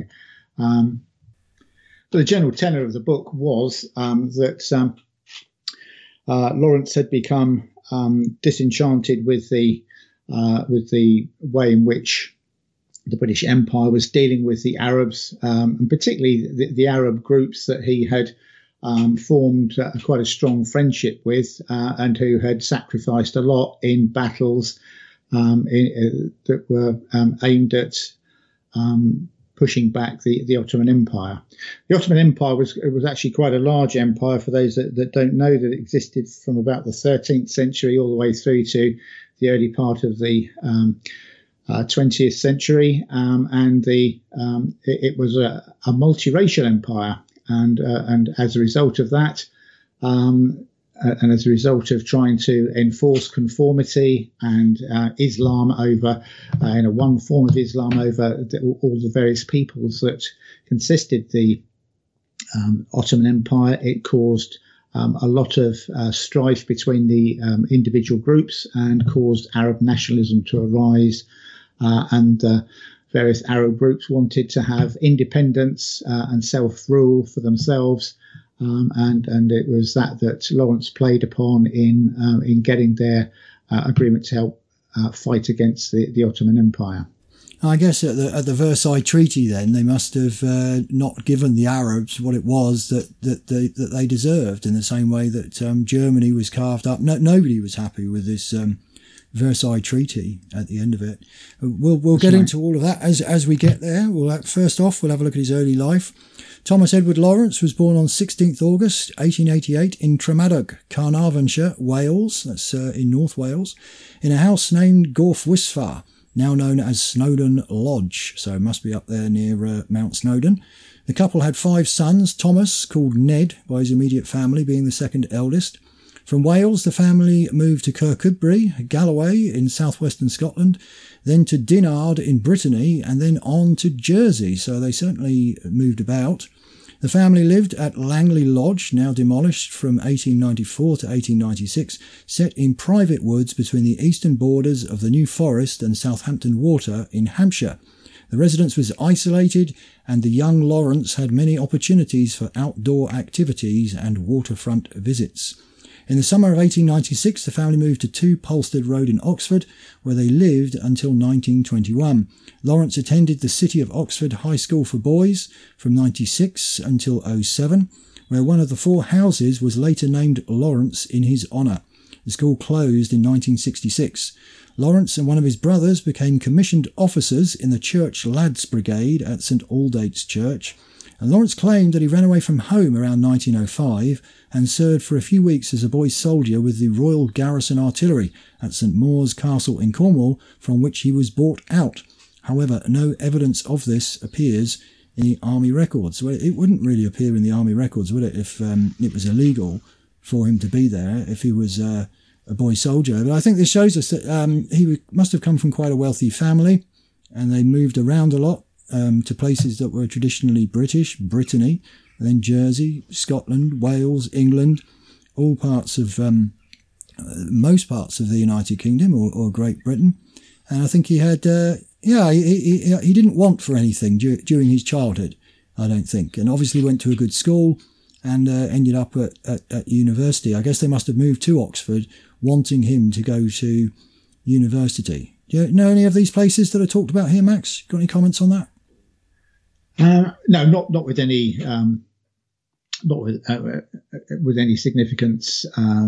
But the general tenor of the book was that Lawrence had become disenchanted with the way in which the British Empire was dealing with the Arabs, and particularly the Arab groups that he had formed quite a strong friendship with, and who had sacrificed a lot in battles that were aimed at pushing back the Ottoman Empire. The Ottoman Empire was actually quite a large empire. For those that don't know, that it existed from about the 13th century all the way through to the early part of the 20th century, and it was a multiracial empire. And as a result of that, and as a result of trying to enforce conformity and Islam over, one form of Islam over all the various peoples that consisted the Ottoman Empire, it caused a lot of strife between the individual groups and caused Arab nationalism to arise, and various Arab groups wanted to have independence and self-rule for themselves, and it was that Lawrence played upon in getting their agreement to help fight against the Ottoman Empire. I guess at the Versailles Treaty, then they must have not given the Arabs what it was that they deserved, in the same way that Germany was carved up. Nobody was happy with this Versailles Treaty at the end of it. We'll get into all of that as we get there. First off, we'll have a look at his early life. Thomas Edward Lawrence was born on 16th August 1888 in Tremadog, Carnarvonshire, Wales, that's in North Wales, in a house named Gorff Wisphar, now known as Snowdon Lodge, so it must be up there near Mount Snowdon. The couple had 5 sons, Thomas, called Ned by his immediate family, being the second eldest. From Wales, the family moved to Kirkcudbright, Galloway in southwestern Scotland, then to Dinard in Brittany, and then on to Jersey, so they certainly moved about. The family lived at Langley Lodge, now demolished, from 1894 to 1896, set in private woods between the eastern borders of the New Forest and Southampton Water in Hampshire. The residence was isolated, and the young Lawrence had many opportunities for outdoor activities and waterfront visits. In the summer of 1896, the family moved to 2 Polstead Road in Oxford, where they lived until 1921. Lawrence attended the City of Oxford High School for Boys from 96 until 07, where one of the 4 houses was later named Lawrence in his honour. The school closed in 1966. Lawrence and one of his brothers became commissioned officers in the Church Lads Brigade at St Aldate's Church, and Lawrence claimed that he ran away from home around 1905 and served for a few weeks as a boy soldier with the Royal Garrison Artillery at St Maur's Castle in Cornwall, from which he was bought out. However, no evidence of this appears in the army records. Well, it wouldn't really appear in the army records, would it, if it was illegal for him to be there, if he was a boy soldier. But I think this shows us that he must have come from quite a wealthy family. and they moved around a lot to places that were traditionally British, Brittany, and then Jersey, Scotland, Wales, England, all parts of most parts of the United Kingdom or Great Britain. And I think he had, he didn't want for anything during his childhood, I don't think. And obviously went to a good school and ended up at university. I guess they must have moved to Oxford wanting him to go to university. Do you know any of these places that are talked about here, Max? Got any comments on that? No, not with any, with any significance.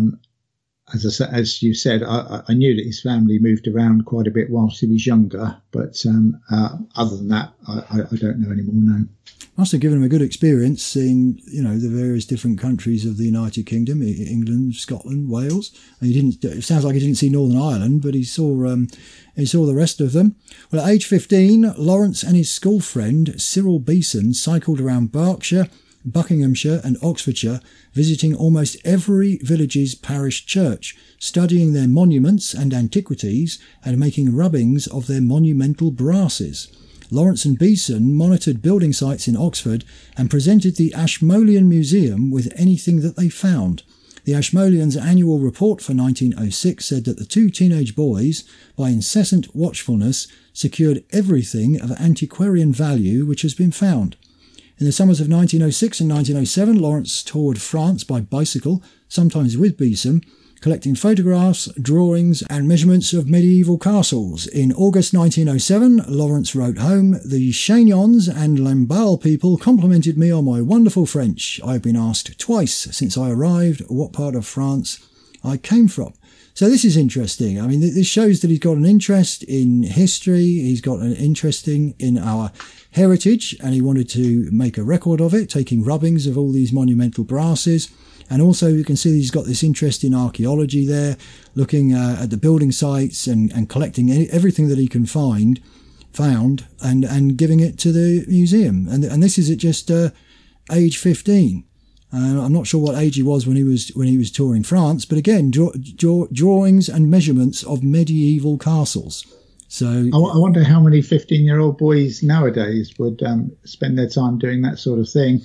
As you said, I knew that his family moved around quite a bit whilst he was younger, but other than that, I don't know anymore now. Must have given him a good experience seeing, the various different countries of the United Kingdom, England, Scotland, Wales. And it sounds like he didn't see Northern Ireland, but he saw the rest of them. Well, at age 15, Lawrence and his school friend Cyril Beeson cycled around Berkshire, Buckinghamshire and Oxfordshire, visiting almost every village's parish church, studying their monuments and antiquities, and making rubbings of their monumental brasses. Lawrence and Beeson monitored building sites in Oxford and presented the Ashmolean Museum with anything that they found. The Ashmoleans' annual report for 1906 said that the two teenage boys, by incessant watchfulness, secured everything of antiquarian value which has been found. In the summers of 1906 and 1907, Lawrence toured France by bicycle, sometimes with Beeson, collecting photographs, drawings and measurements of medieval castles. In August 1907, Lawrence wrote home, "The Chagnons and Lamballe people complimented me on my wonderful French. I have been asked twice since I arrived what part of France I came from." So this is interesting. I mean, this shows that he's got an interest in history. He's got an interest in our heritage, and he wanted to make a record of it, taking rubbings of all these monumental brasses. And also you can see he's got this interest in archaeology there, looking at the building sites and collecting everything that he can found and giving it to the museum. And this is at just age 15. I'm not sure what age he was when he was touring France, but again, drawings and measurements of medieval castles. So I wonder how many 15-year-old boys nowadays would spend their time doing that sort of thing.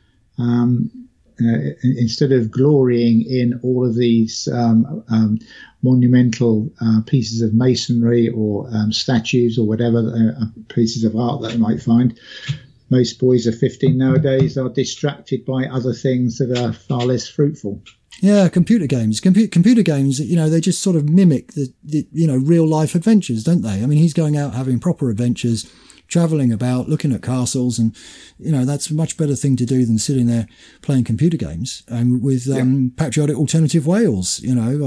Instead of glorying in all of these monumental pieces of masonry or statues or whatever pieces of art that they might find, most boys of 15 nowadays are distracted by other things that are far less fruitful. Yeah, computer games. Computer games, they just sort of mimic the real life adventures, don't they? I mean, he's going out having proper adventures, travelling about, looking at castles, and that's a much better thing to do than sitting there playing computer games. And with Patriotic Alternative Wales,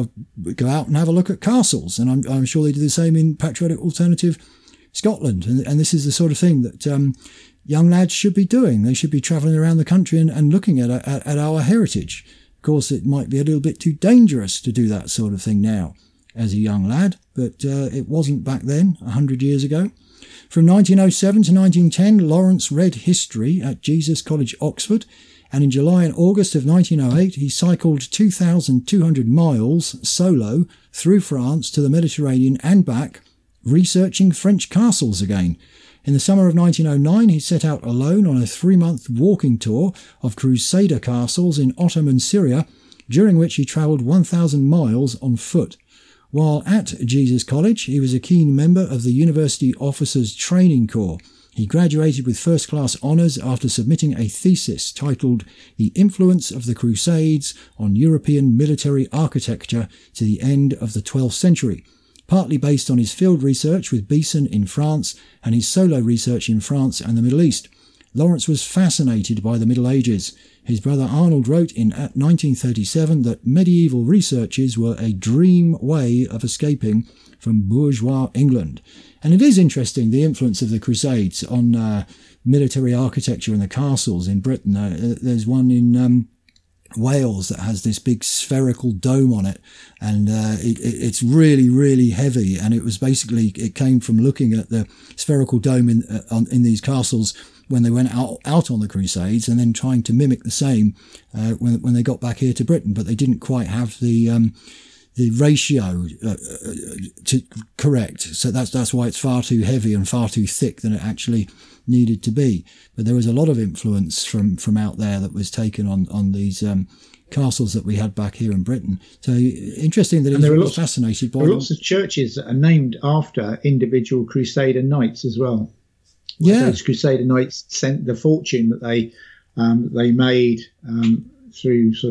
go out and have a look at castles, and I'm sure they do the same in Patriotic Alternative Scotland. And this is the sort of thing that young lads should be doing. They should be travelling around the country and looking at our heritage. Of course, it might be a little bit too dangerous to do that sort of thing now as a young lad, but it wasn't back then, 100 years ago. From 1907 to 1910, Lawrence read history at Jesus College, Oxford, and in July and August of 1908, he cycled 2,200 miles solo through France to the Mediterranean and back, researching French castles again. In the summer of 1909, he set out alone on a 3-month walking tour of Crusader castles in Ottoman Syria, during which he travelled 1,000 miles on foot. While at Jesus College, he was a keen member of the University Officers Training Corps. He graduated with first-class honours after submitting a thesis titled "The Influence of the Crusades on European Military Architecture to the End of the 12th Century," partly based on his field research with Beeson in France and his solo research in France and the Middle East. Lawrence was fascinated by the Middle Ages. His brother Arnold wrote in 1937 that medieval researches were a dream way of escaping from bourgeois England. And it is interesting, the influence of the Crusades on military architecture and the castles in Britain. There's one in Wales that has this big spherical dome on it, and it's really, really heavy. And it came from looking at the spherical dome in these castles when they went out on the Crusades, and then trying to mimic the same when they got back here to Britain. But they didn't quite have the ratio to correct. So that's why it's far too heavy and far too thick than it actually needed to be. But there was a lot of influence from out there that was taken on these castles that we had back here in Britain. So interesting that he was fascinated by. There are lots of churches that are named after individual Crusader knights as well. Yeah, those Crusader knights sent the fortune that they made through sort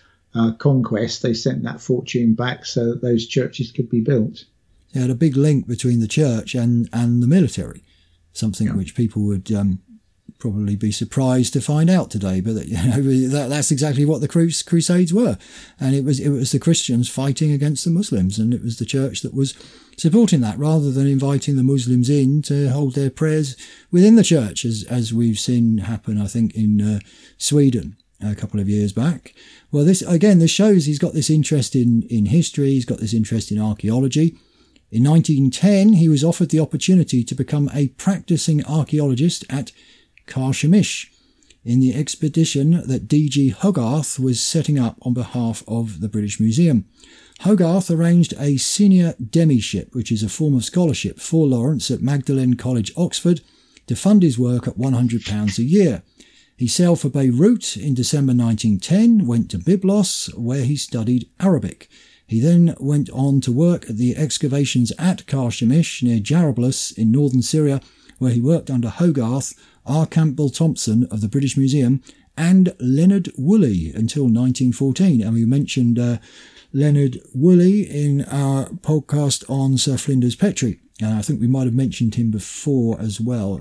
of conquest. They sent that fortune back so that those churches could be built. They had a big link between the church and the military, something which people would probably be surprised to find out today. But that's exactly what the Crusades were, and it was the Christians fighting against the Muslims, and it was the church that was supporting that, rather than inviting the Muslims in to hold their prayers within the church, as we've seen happen, I think, in Sweden a couple of years back. Well, this shows he's got this interest in history, he's got this interest in archaeology. In 1910, he was offered the opportunity to become a practicing archaeologist at Carchemish in the expedition that D.G. Hogarth was setting up on behalf of the British Museum. Hogarth arranged a senior demyship, which is a form of scholarship, for Lawrence at Magdalen College, Oxford, to fund his work at £100 a year. He sailed for Beirut in December 1910, went to Byblos, where he studied Arabic. He then went on to work at the excavations at Carchemish near Jarablus in northern Syria, where he worked under Hogarth, R. Campbell Thompson of the British Museum, and Leonard Woolley until 1914. And we mentioned Leonard Woolley in our podcast on Sir Flinders Petrie. And I think we might have mentioned him before as well.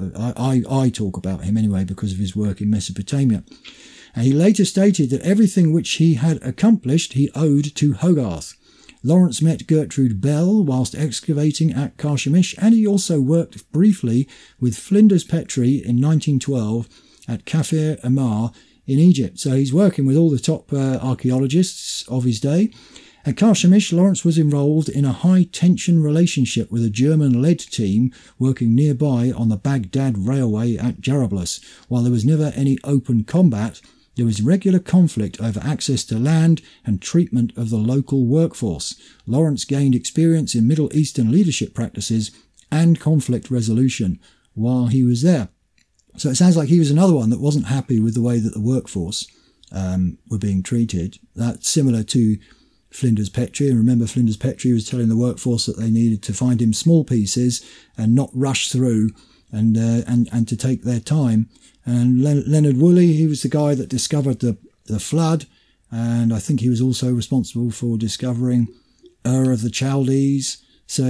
I talk about him anyway because of his work in Mesopotamia. And he later stated that everything which he had accomplished he owed to Hogarth. Lawrence met Gertrude Bell whilst excavating at Carchemish, and he also worked briefly with Flinders Petrie in 1912 at Kafir Emar in Egypt. So he's working with all the top archaeologists of his day. At Carchemish, Lawrence was enrolled in a high-tension relationship with a German-led team working nearby on the Baghdad Railway at Jarablus. While there was never any open combat, there was regular conflict over access to land and treatment of the local workforce. Lawrence gained experience in Middle Eastern leadership practices and conflict resolution while he was there. So it sounds like he was another one that wasn't happy with the way that the workforce were being treated. That's similar to Flinders Petrie. And remember, Flinders Petrie was telling the workforce that they needed to find him small pieces and not rush through and to take their time. And Leonard Woolley, he was the guy that discovered the flood, and I think he was also responsible for discovering Ur of the Chaldees. So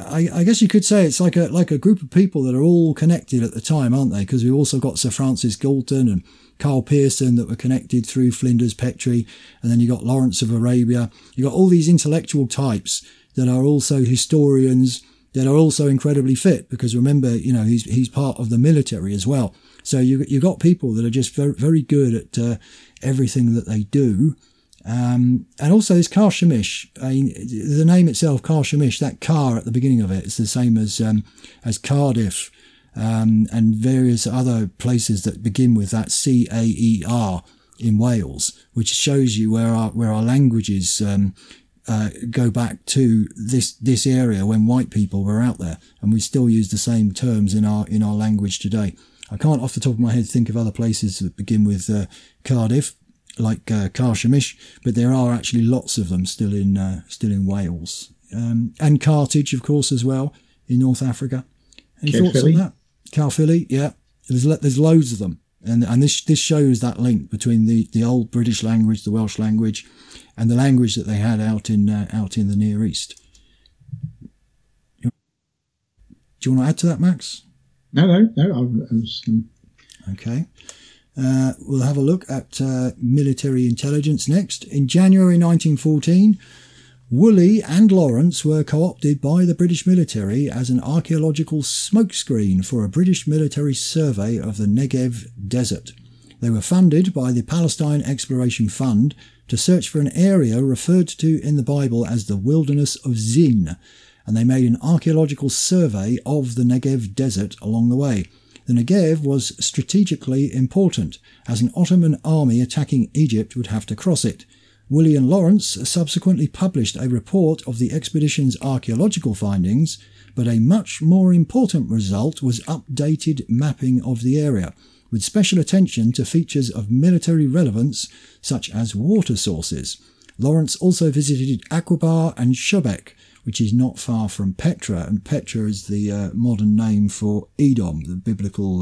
I guess you could say it's like a group of people that are all connected at the time, aren't they? Because we've also got Sir Francis Galton and Carl Pearson that were connected through Flinders Petrie, and then you got Lawrence of Arabia. You got all these intellectual types that are also historians, that are also incredibly fit, because remember, he's part of the military as well. So you got people that are just very, very good at everything that they do. And also this Carchemish, the name itself, Carchemish, that car at the beginning of it, it's the same as Cardiff, and various other places that begin with that CAER in Wales, which shows you where our languages go back to this area when white people were out there, and we still use the same terms in our language today. I can't off the top of my head think of other places that begin with Cardiff, like Carchemish, but there are actually lots of them still in Wales, and Carthage, of course, as well in North Africa. Any thoughts on that? Caerphilly, yeah. There's loads of them, and this shows that link between the old British language, the Welsh language, and the language that they had out in the Near East. Do you want to add to that, Max? No. I was. Okay. We'll have a look at military intelligence next. In January 1914, Woolley and Lawrence were co-opted by the British military as an archaeological smokescreen for a British military survey of the Negev desert. They were funded by the Palestine Exploration Fund to search for an area referred to in the Bible as the Wilderness of Zin, and they made an archaeological survey of the Negev desert along the way. The Negev was strategically important, as an Ottoman army attacking Egypt would have to cross it. Woolley and Lawrence subsequently published a report of the expedition's archaeological findings, but a much more important result was updated mapping of the area, with special attention to features of military relevance such as water sources. Lawrence also visited Aqaba and Shobek, which is not far from Petra, and Petra is the modern name for Edom, the biblical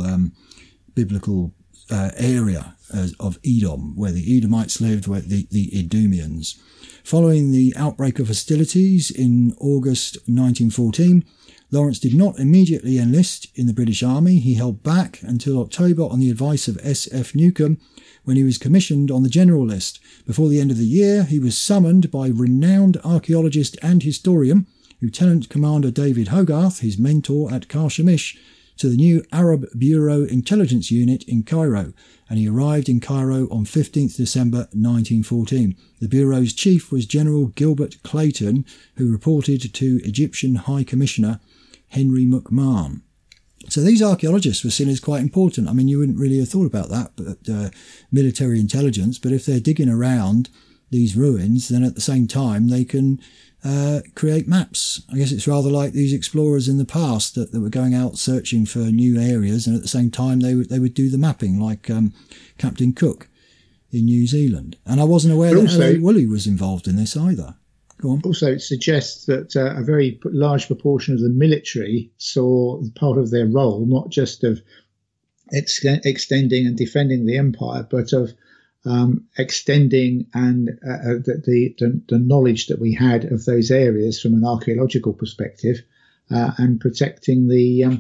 area of Edom, where the Edomites lived, where the Edomians. Following the outbreak of hostilities in August 1914, Lawrence did not immediately enlist in the British Army. He held back until October on the advice of S.F. Newcomb, when he was commissioned on the general list. Before the end of the year, he was summoned by renowned archaeologist and historian, Lieutenant Commander David Hogarth, his mentor at Karshemish, to the new Arab Bureau Intelligence Unit in Cairo, and he arrived in Cairo on 15th December 1914. The Bureau's chief was General Gilbert Clayton, who reported to Egyptian High Commissioner Henry McMahon. So these archaeologists were seen as quite important. I mean, you wouldn't really have thought about that, but military intelligence, but if they're digging around these ruins, then at the same time they can create maps. I guess it's rather like these explorers in the past that were going out searching for new areas, and at the same time they would do the mapping, like Captain Cook in New Zealand. And I wasn't aware that L.A. Woolley was involved in this either. Go on. Also, it suggests that a very large proportion of the military saw part of their role not just of extending and defending the empire, but of extending and the knowledge that we had of those areas from an archaeological perspective, and protecting the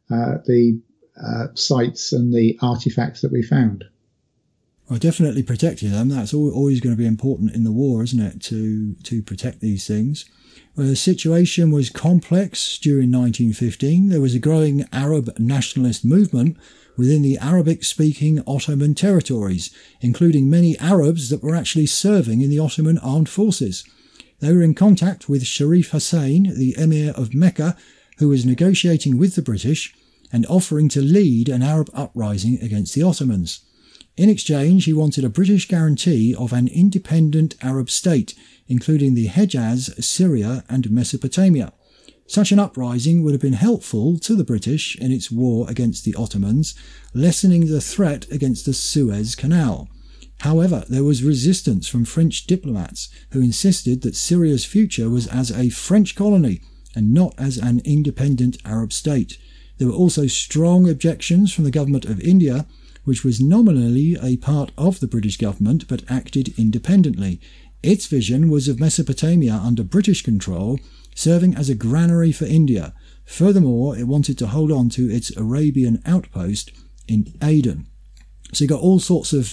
sites and the artifacts that we found. Well, definitely protecting them. That's always going to be important in the war, isn't it, to protect these things. Well, the situation was complex during 1915. There was a growing Arab nationalist movement within the Arabic-speaking Ottoman territories, including many Arabs that were actually serving in the Ottoman armed forces. They were in contact with Sharif Hussein, the Emir of Mecca, who was negotiating with the British and offering to lead an Arab uprising against the Ottomans. In exchange, he wanted a British guarantee of an independent Arab state, including the Hejaz, Syria and Mesopotamia. Such an uprising would have been helpful to the British in its war against the Ottomans, lessening the threat against the Suez Canal. However, there was resistance from French diplomats who insisted that Syria's future was as a French colony and not as an independent Arab state. There were also strong objections from the government of India, which was nominally a part of the British government but acted independently. Its vision was of Mesopotamia under British control, serving as a granary for India. Furthermore, it wanted to hold on to its Arabian outpost in Aden. So you've got all sorts of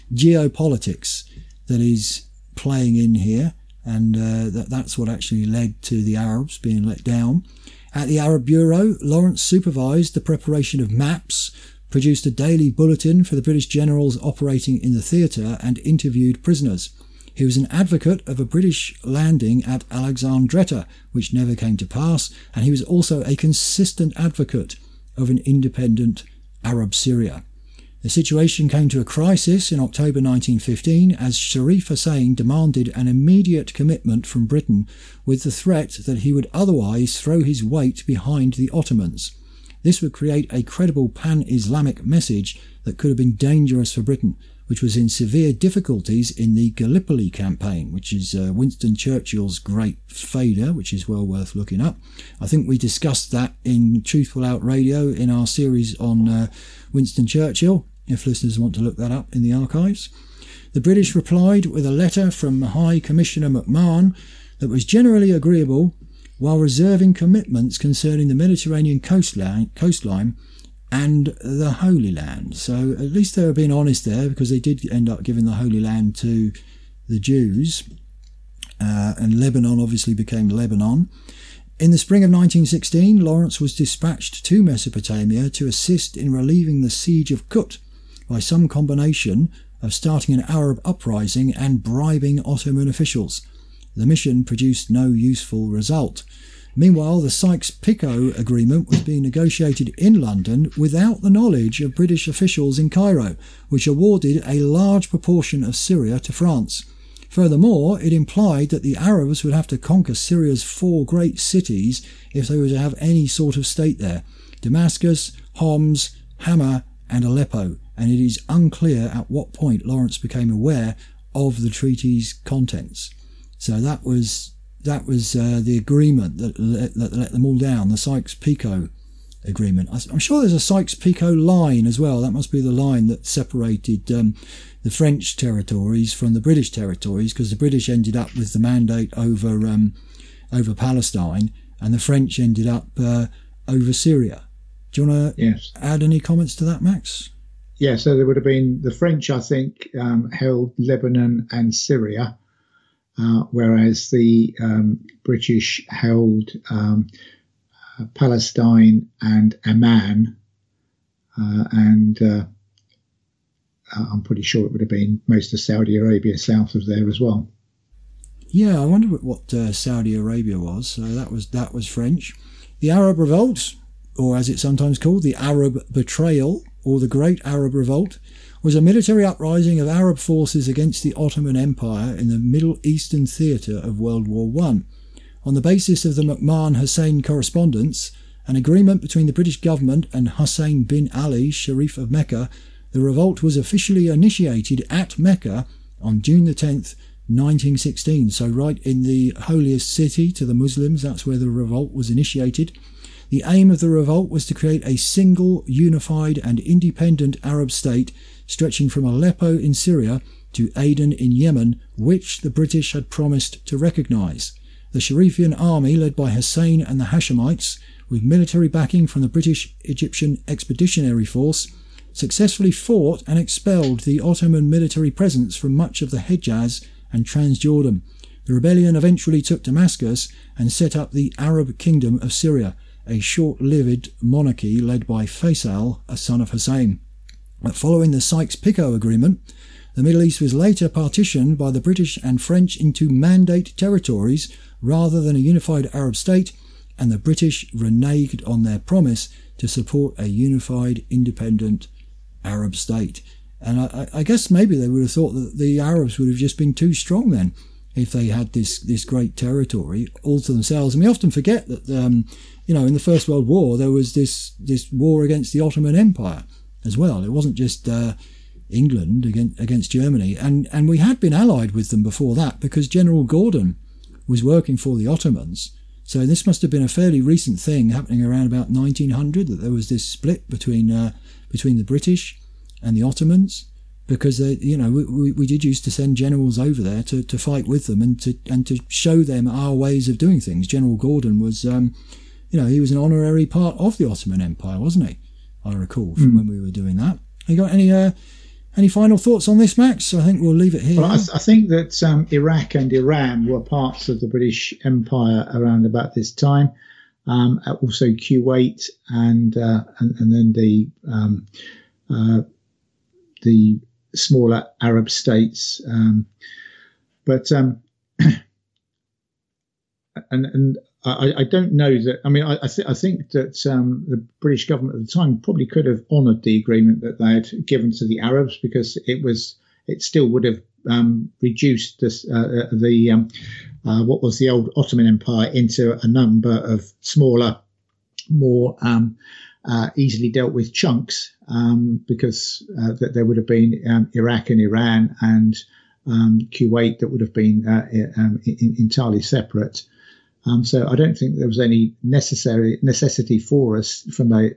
geopolitics that is playing in here, and that's what actually led to the Arabs being let down. At the Arab Bureau, Lawrence supervised the preparation of maps, produced a daily bulletin for the British generals operating in the theatre, and interviewed prisoners. He was an advocate of a British landing at Alexandretta, which never came to pass, and he was also a consistent advocate of an independent Arab Syria. The situation came to a crisis in October 1915 as Sharif Hussein demanded an immediate commitment from Britain, with the threat that he would otherwise throw his weight behind the Ottomans. This would create a credible pan-Islamic message that could have been dangerous for Britain, which was in severe difficulties in the Gallipoli campaign, which is Winston Churchill's great failure, which is well worth looking up. I think we discussed that in Truthful Out Radio in our series on Winston Churchill, if listeners want to look that up in the archives. The British replied with a letter from High Commissioner McMahon that was generally agreeable, while reserving commitments concerning the Mediterranean coastline and the Holy Land. So at least they were being honest there, because they did end up giving the Holy Land to the Jews. And Lebanon obviously became Lebanon. In the spring of 1916, Lawrence was dispatched to Mesopotamia to assist in relieving the siege of Kut by some combination of starting an Arab uprising and bribing Ottoman officials. The mission produced no useful result. Meanwhile, the Sykes-Picot Agreement was being negotiated in London without the knowledge of British officials in Cairo, which awarded a large proportion of Syria to France. Furthermore, it implied that the Arabs would have to conquer Syria's 4 great cities if they were to have any sort of state there: Damascus, Homs, Hama, and Aleppo. And it is unclear at what point Lawrence became aware of the treaty's contents. So that was the agreement that let them all down, the Sykes-Picot Agreement. I'm sure there's a Sykes-Picot line as well. That must be the line that separated the French territories from the British territories, because the British ended up with the mandate over Palestine, and the French ended up over Syria. Do you want to add any comments to that, Max? Yeah, so there would have been the French, I think, held Lebanon and Syria, whereas the British held Palestine and Amman, and I'm pretty sure it would have been most of Saudi Arabia south of there as well. Yeah, I wonder what Saudi Arabia was. So that was French. The Arab Revolt, or as it's sometimes called, the Arab Betrayal, or the Great Arab Revolt, was a military uprising of Arab forces against the Ottoman Empire in the Middle Eastern theatre of World War I. On the basis of the McMahon-Hussein Correspondence, an agreement between the British government and Hussein bin Ali, Sharif of Mecca, the revolt was officially initiated at Mecca on June the 10th, 1916. So right in the holiest city to the Muslims, that's where the revolt was initiated. The aim of the revolt was to create a single, unified and independent Arab state stretching from Aleppo in Syria to Aden in Yemen, which the British had promised to recognise. The Sharifian army, led by Hussein and the Hashemites, with military backing from the British Egyptian Expeditionary Force, successfully fought and expelled the Ottoman military presence from much of the Hejaz and Transjordan. The rebellion eventually took Damascus and set up the Arab Kingdom of Syria, a short-lived monarchy led by Faisal, a son of Hussein. But following the Sykes-Picot Agreement, the Middle East was later partitioned by the British and French into mandate territories rather than a unified Arab state, and the British reneged on their promise to support a unified, independent Arab state. And I guess maybe they would have thought that the Arabs would have just been too strong then, if they had this great territory all to themselves. And we often forget that, in the First World War, there was this war against the Ottoman Empire as well. It wasn't just England against Germany. And we had been allied with them before that, because General Gordon was working for the Ottomans. So this must have been a fairly recent thing happening around about 1900, that there was this split between the British and the Ottomans, because we did used to send generals over there to fight with them and to show them our ways of doing things. General Gordon was, he was an honorary part of the Ottoman Empire, wasn't he? I recall from when we were doing that. You got any final thoughts on this, Max? I think we'll leave it here. Well, I think that Iraq and Iran were parts of the British Empire around about this time. Also Kuwait and then the smaller Arab states, but I don't know that. I mean, I think that the British government at the time probably could have honoured the agreement that they had given to the Arabs, because it still would have reduced what was the old Ottoman Empire into a number of smaller, more easily dealt with chunks, because that there would have been Iraq and Iran and Kuwait that would have been entirely separate. So I don't think there was any necessity for us from a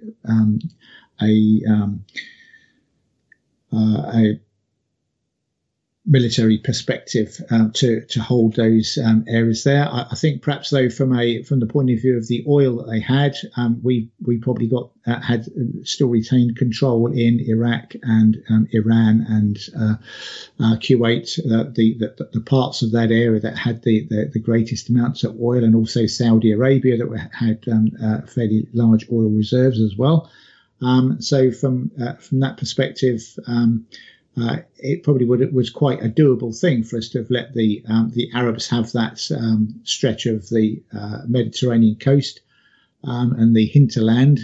military perspective to hold those areas there. I think perhaps though from the point of view of the oil that they had, we probably had still retained control in Iraq and Iran and Kuwait, the parts of that area that had the greatest amounts of oil, and also Saudi Arabia that had fairly large oil reserves as well. So from that perspective, it probably was quite a doable thing for us to have let the Arabs have that stretch of the Mediterranean coast and the hinterland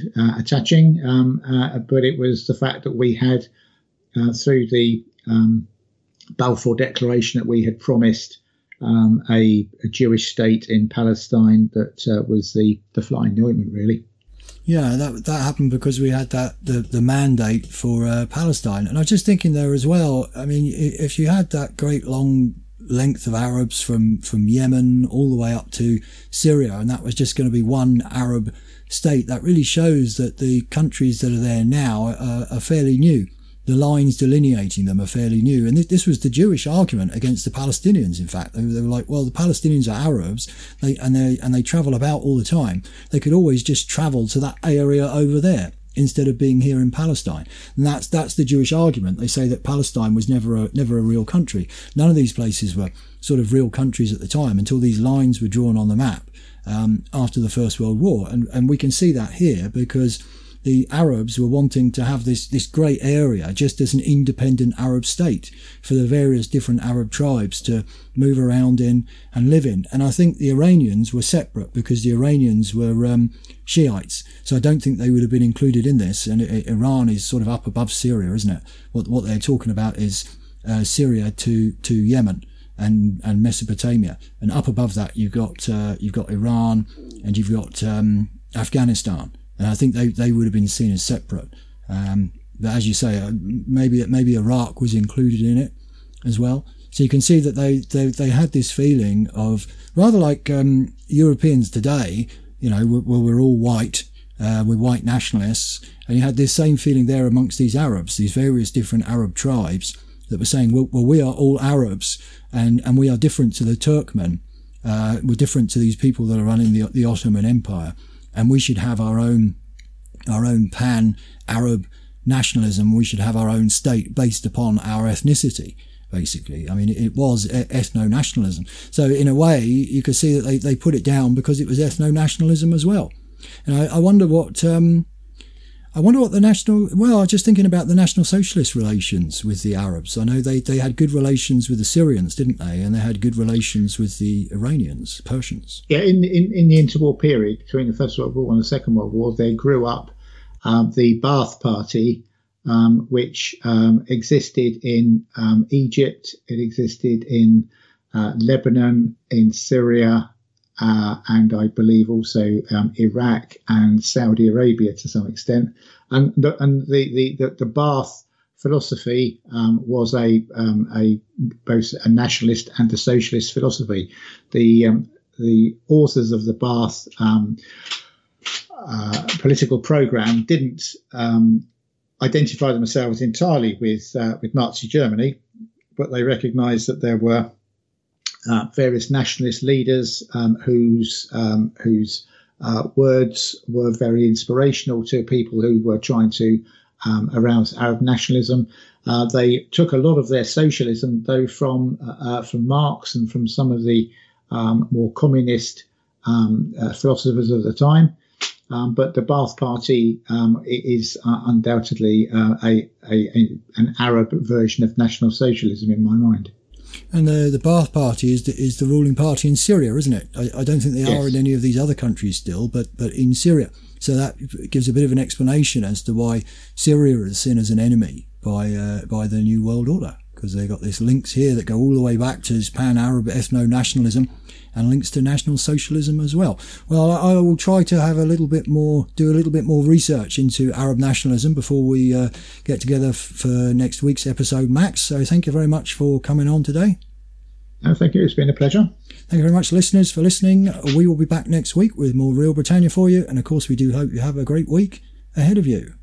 attaching. But it was the fact that we had, through the Balfour Declaration that we had promised a Jewish state in Palestine that was the flying ointment, really. Yeah, that happened because we had the mandate for Palestine. And I was just thinking there as well, I mean, if you had that great long length of Arabs from Yemen all the way up to Syria, and that was just going to be one Arab state, that really shows that the countries that are there now are fairly new. The lines delineating them are fairly new. And this was the Jewish argument against the Palestinians, in fact. They were like, well, the Palestinians are Arabs, and they travel about all the time. They could always just travel to that area over there instead of being here in Palestine. And that's the Jewish argument. They say that Palestine was never a real country. None of these places were sort of real countries at the time until these lines were drawn on the map after the First World War. And we can see that here because the Arabs were wanting to have this great area just as an independent Arab state for the various different Arab tribes to move around in and live in. And I think the Iranians were separate because the Iranians were Shiites. So I don't think they would have been included in this. And Iran is sort of up above Syria, isn't it? What they're talking about is Syria to Yemen and Mesopotamia. And up above that, you've got Iran and you've got Afghanistan. And I think they would have been seen as separate. But as you say, maybe Iraq was included in it as well. So you can see that they had this feeling of, rather like Europeans today, you know, we're all white, we're white nationalists. And you had this same feeling there amongst these Arabs, these various different Arab tribes that were saying, well, we are all Arabs and we are different to the Turkmen. We're different to these people that are running the Ottoman Empire. And we should have our own pan-Arab nationalism. We should have our own state based upon our ethnicity, basically. I mean, it was ethno-nationalism. So in a way, you could see that they put it down because it was ethno-nationalism as well. And I wonder what the national... Well, I was just thinking about the National Socialist relations with the Arabs. I know they had good relations with the Syrians, didn't they? And they had good relations with the Iranians, Persians. Yeah, in the interwar period between the First World War and the Second World War, they grew up the Ba'ath Party, which existed in Egypt. It existed in Lebanon, in Syria, and I believe also Iraq and Saudi Arabia to some extent. And the Ba'ath philosophy was both a nationalist and a socialist philosophy. The authors of the Ba'ath political program didn't identify themselves entirely with Nazi Germany, but they recognised that there were various nationalist leaders whose words were very inspirational to people who were trying to arouse Arab nationalism. They took a lot of their socialism, though, from Marx and from some of the more communist philosophers of the time. But the Ba'ath Party is undoubtedly an Arab version of National Socialism in my mind. And the Ba'ath Party is the ruling party in Syria, isn't it? I don't think they are in any of these other countries still, but in Syria. So that gives a bit of an explanation as to why Syria is seen as an enemy by the New World Order, because they've got these links here that go all the way back to this pan-Arab ethno-nationalism and links to National Socialism as well. Well, I will try to have do a little bit more research into Arab nationalism before we get together for next week's episode, Max. So thank you very much for coming on today. No, thank you. It's been a pleasure. Thank you very much, listeners, for listening. We will be back next week with more Real Britannia for you. And of course, we do hope you have a great week ahead of you.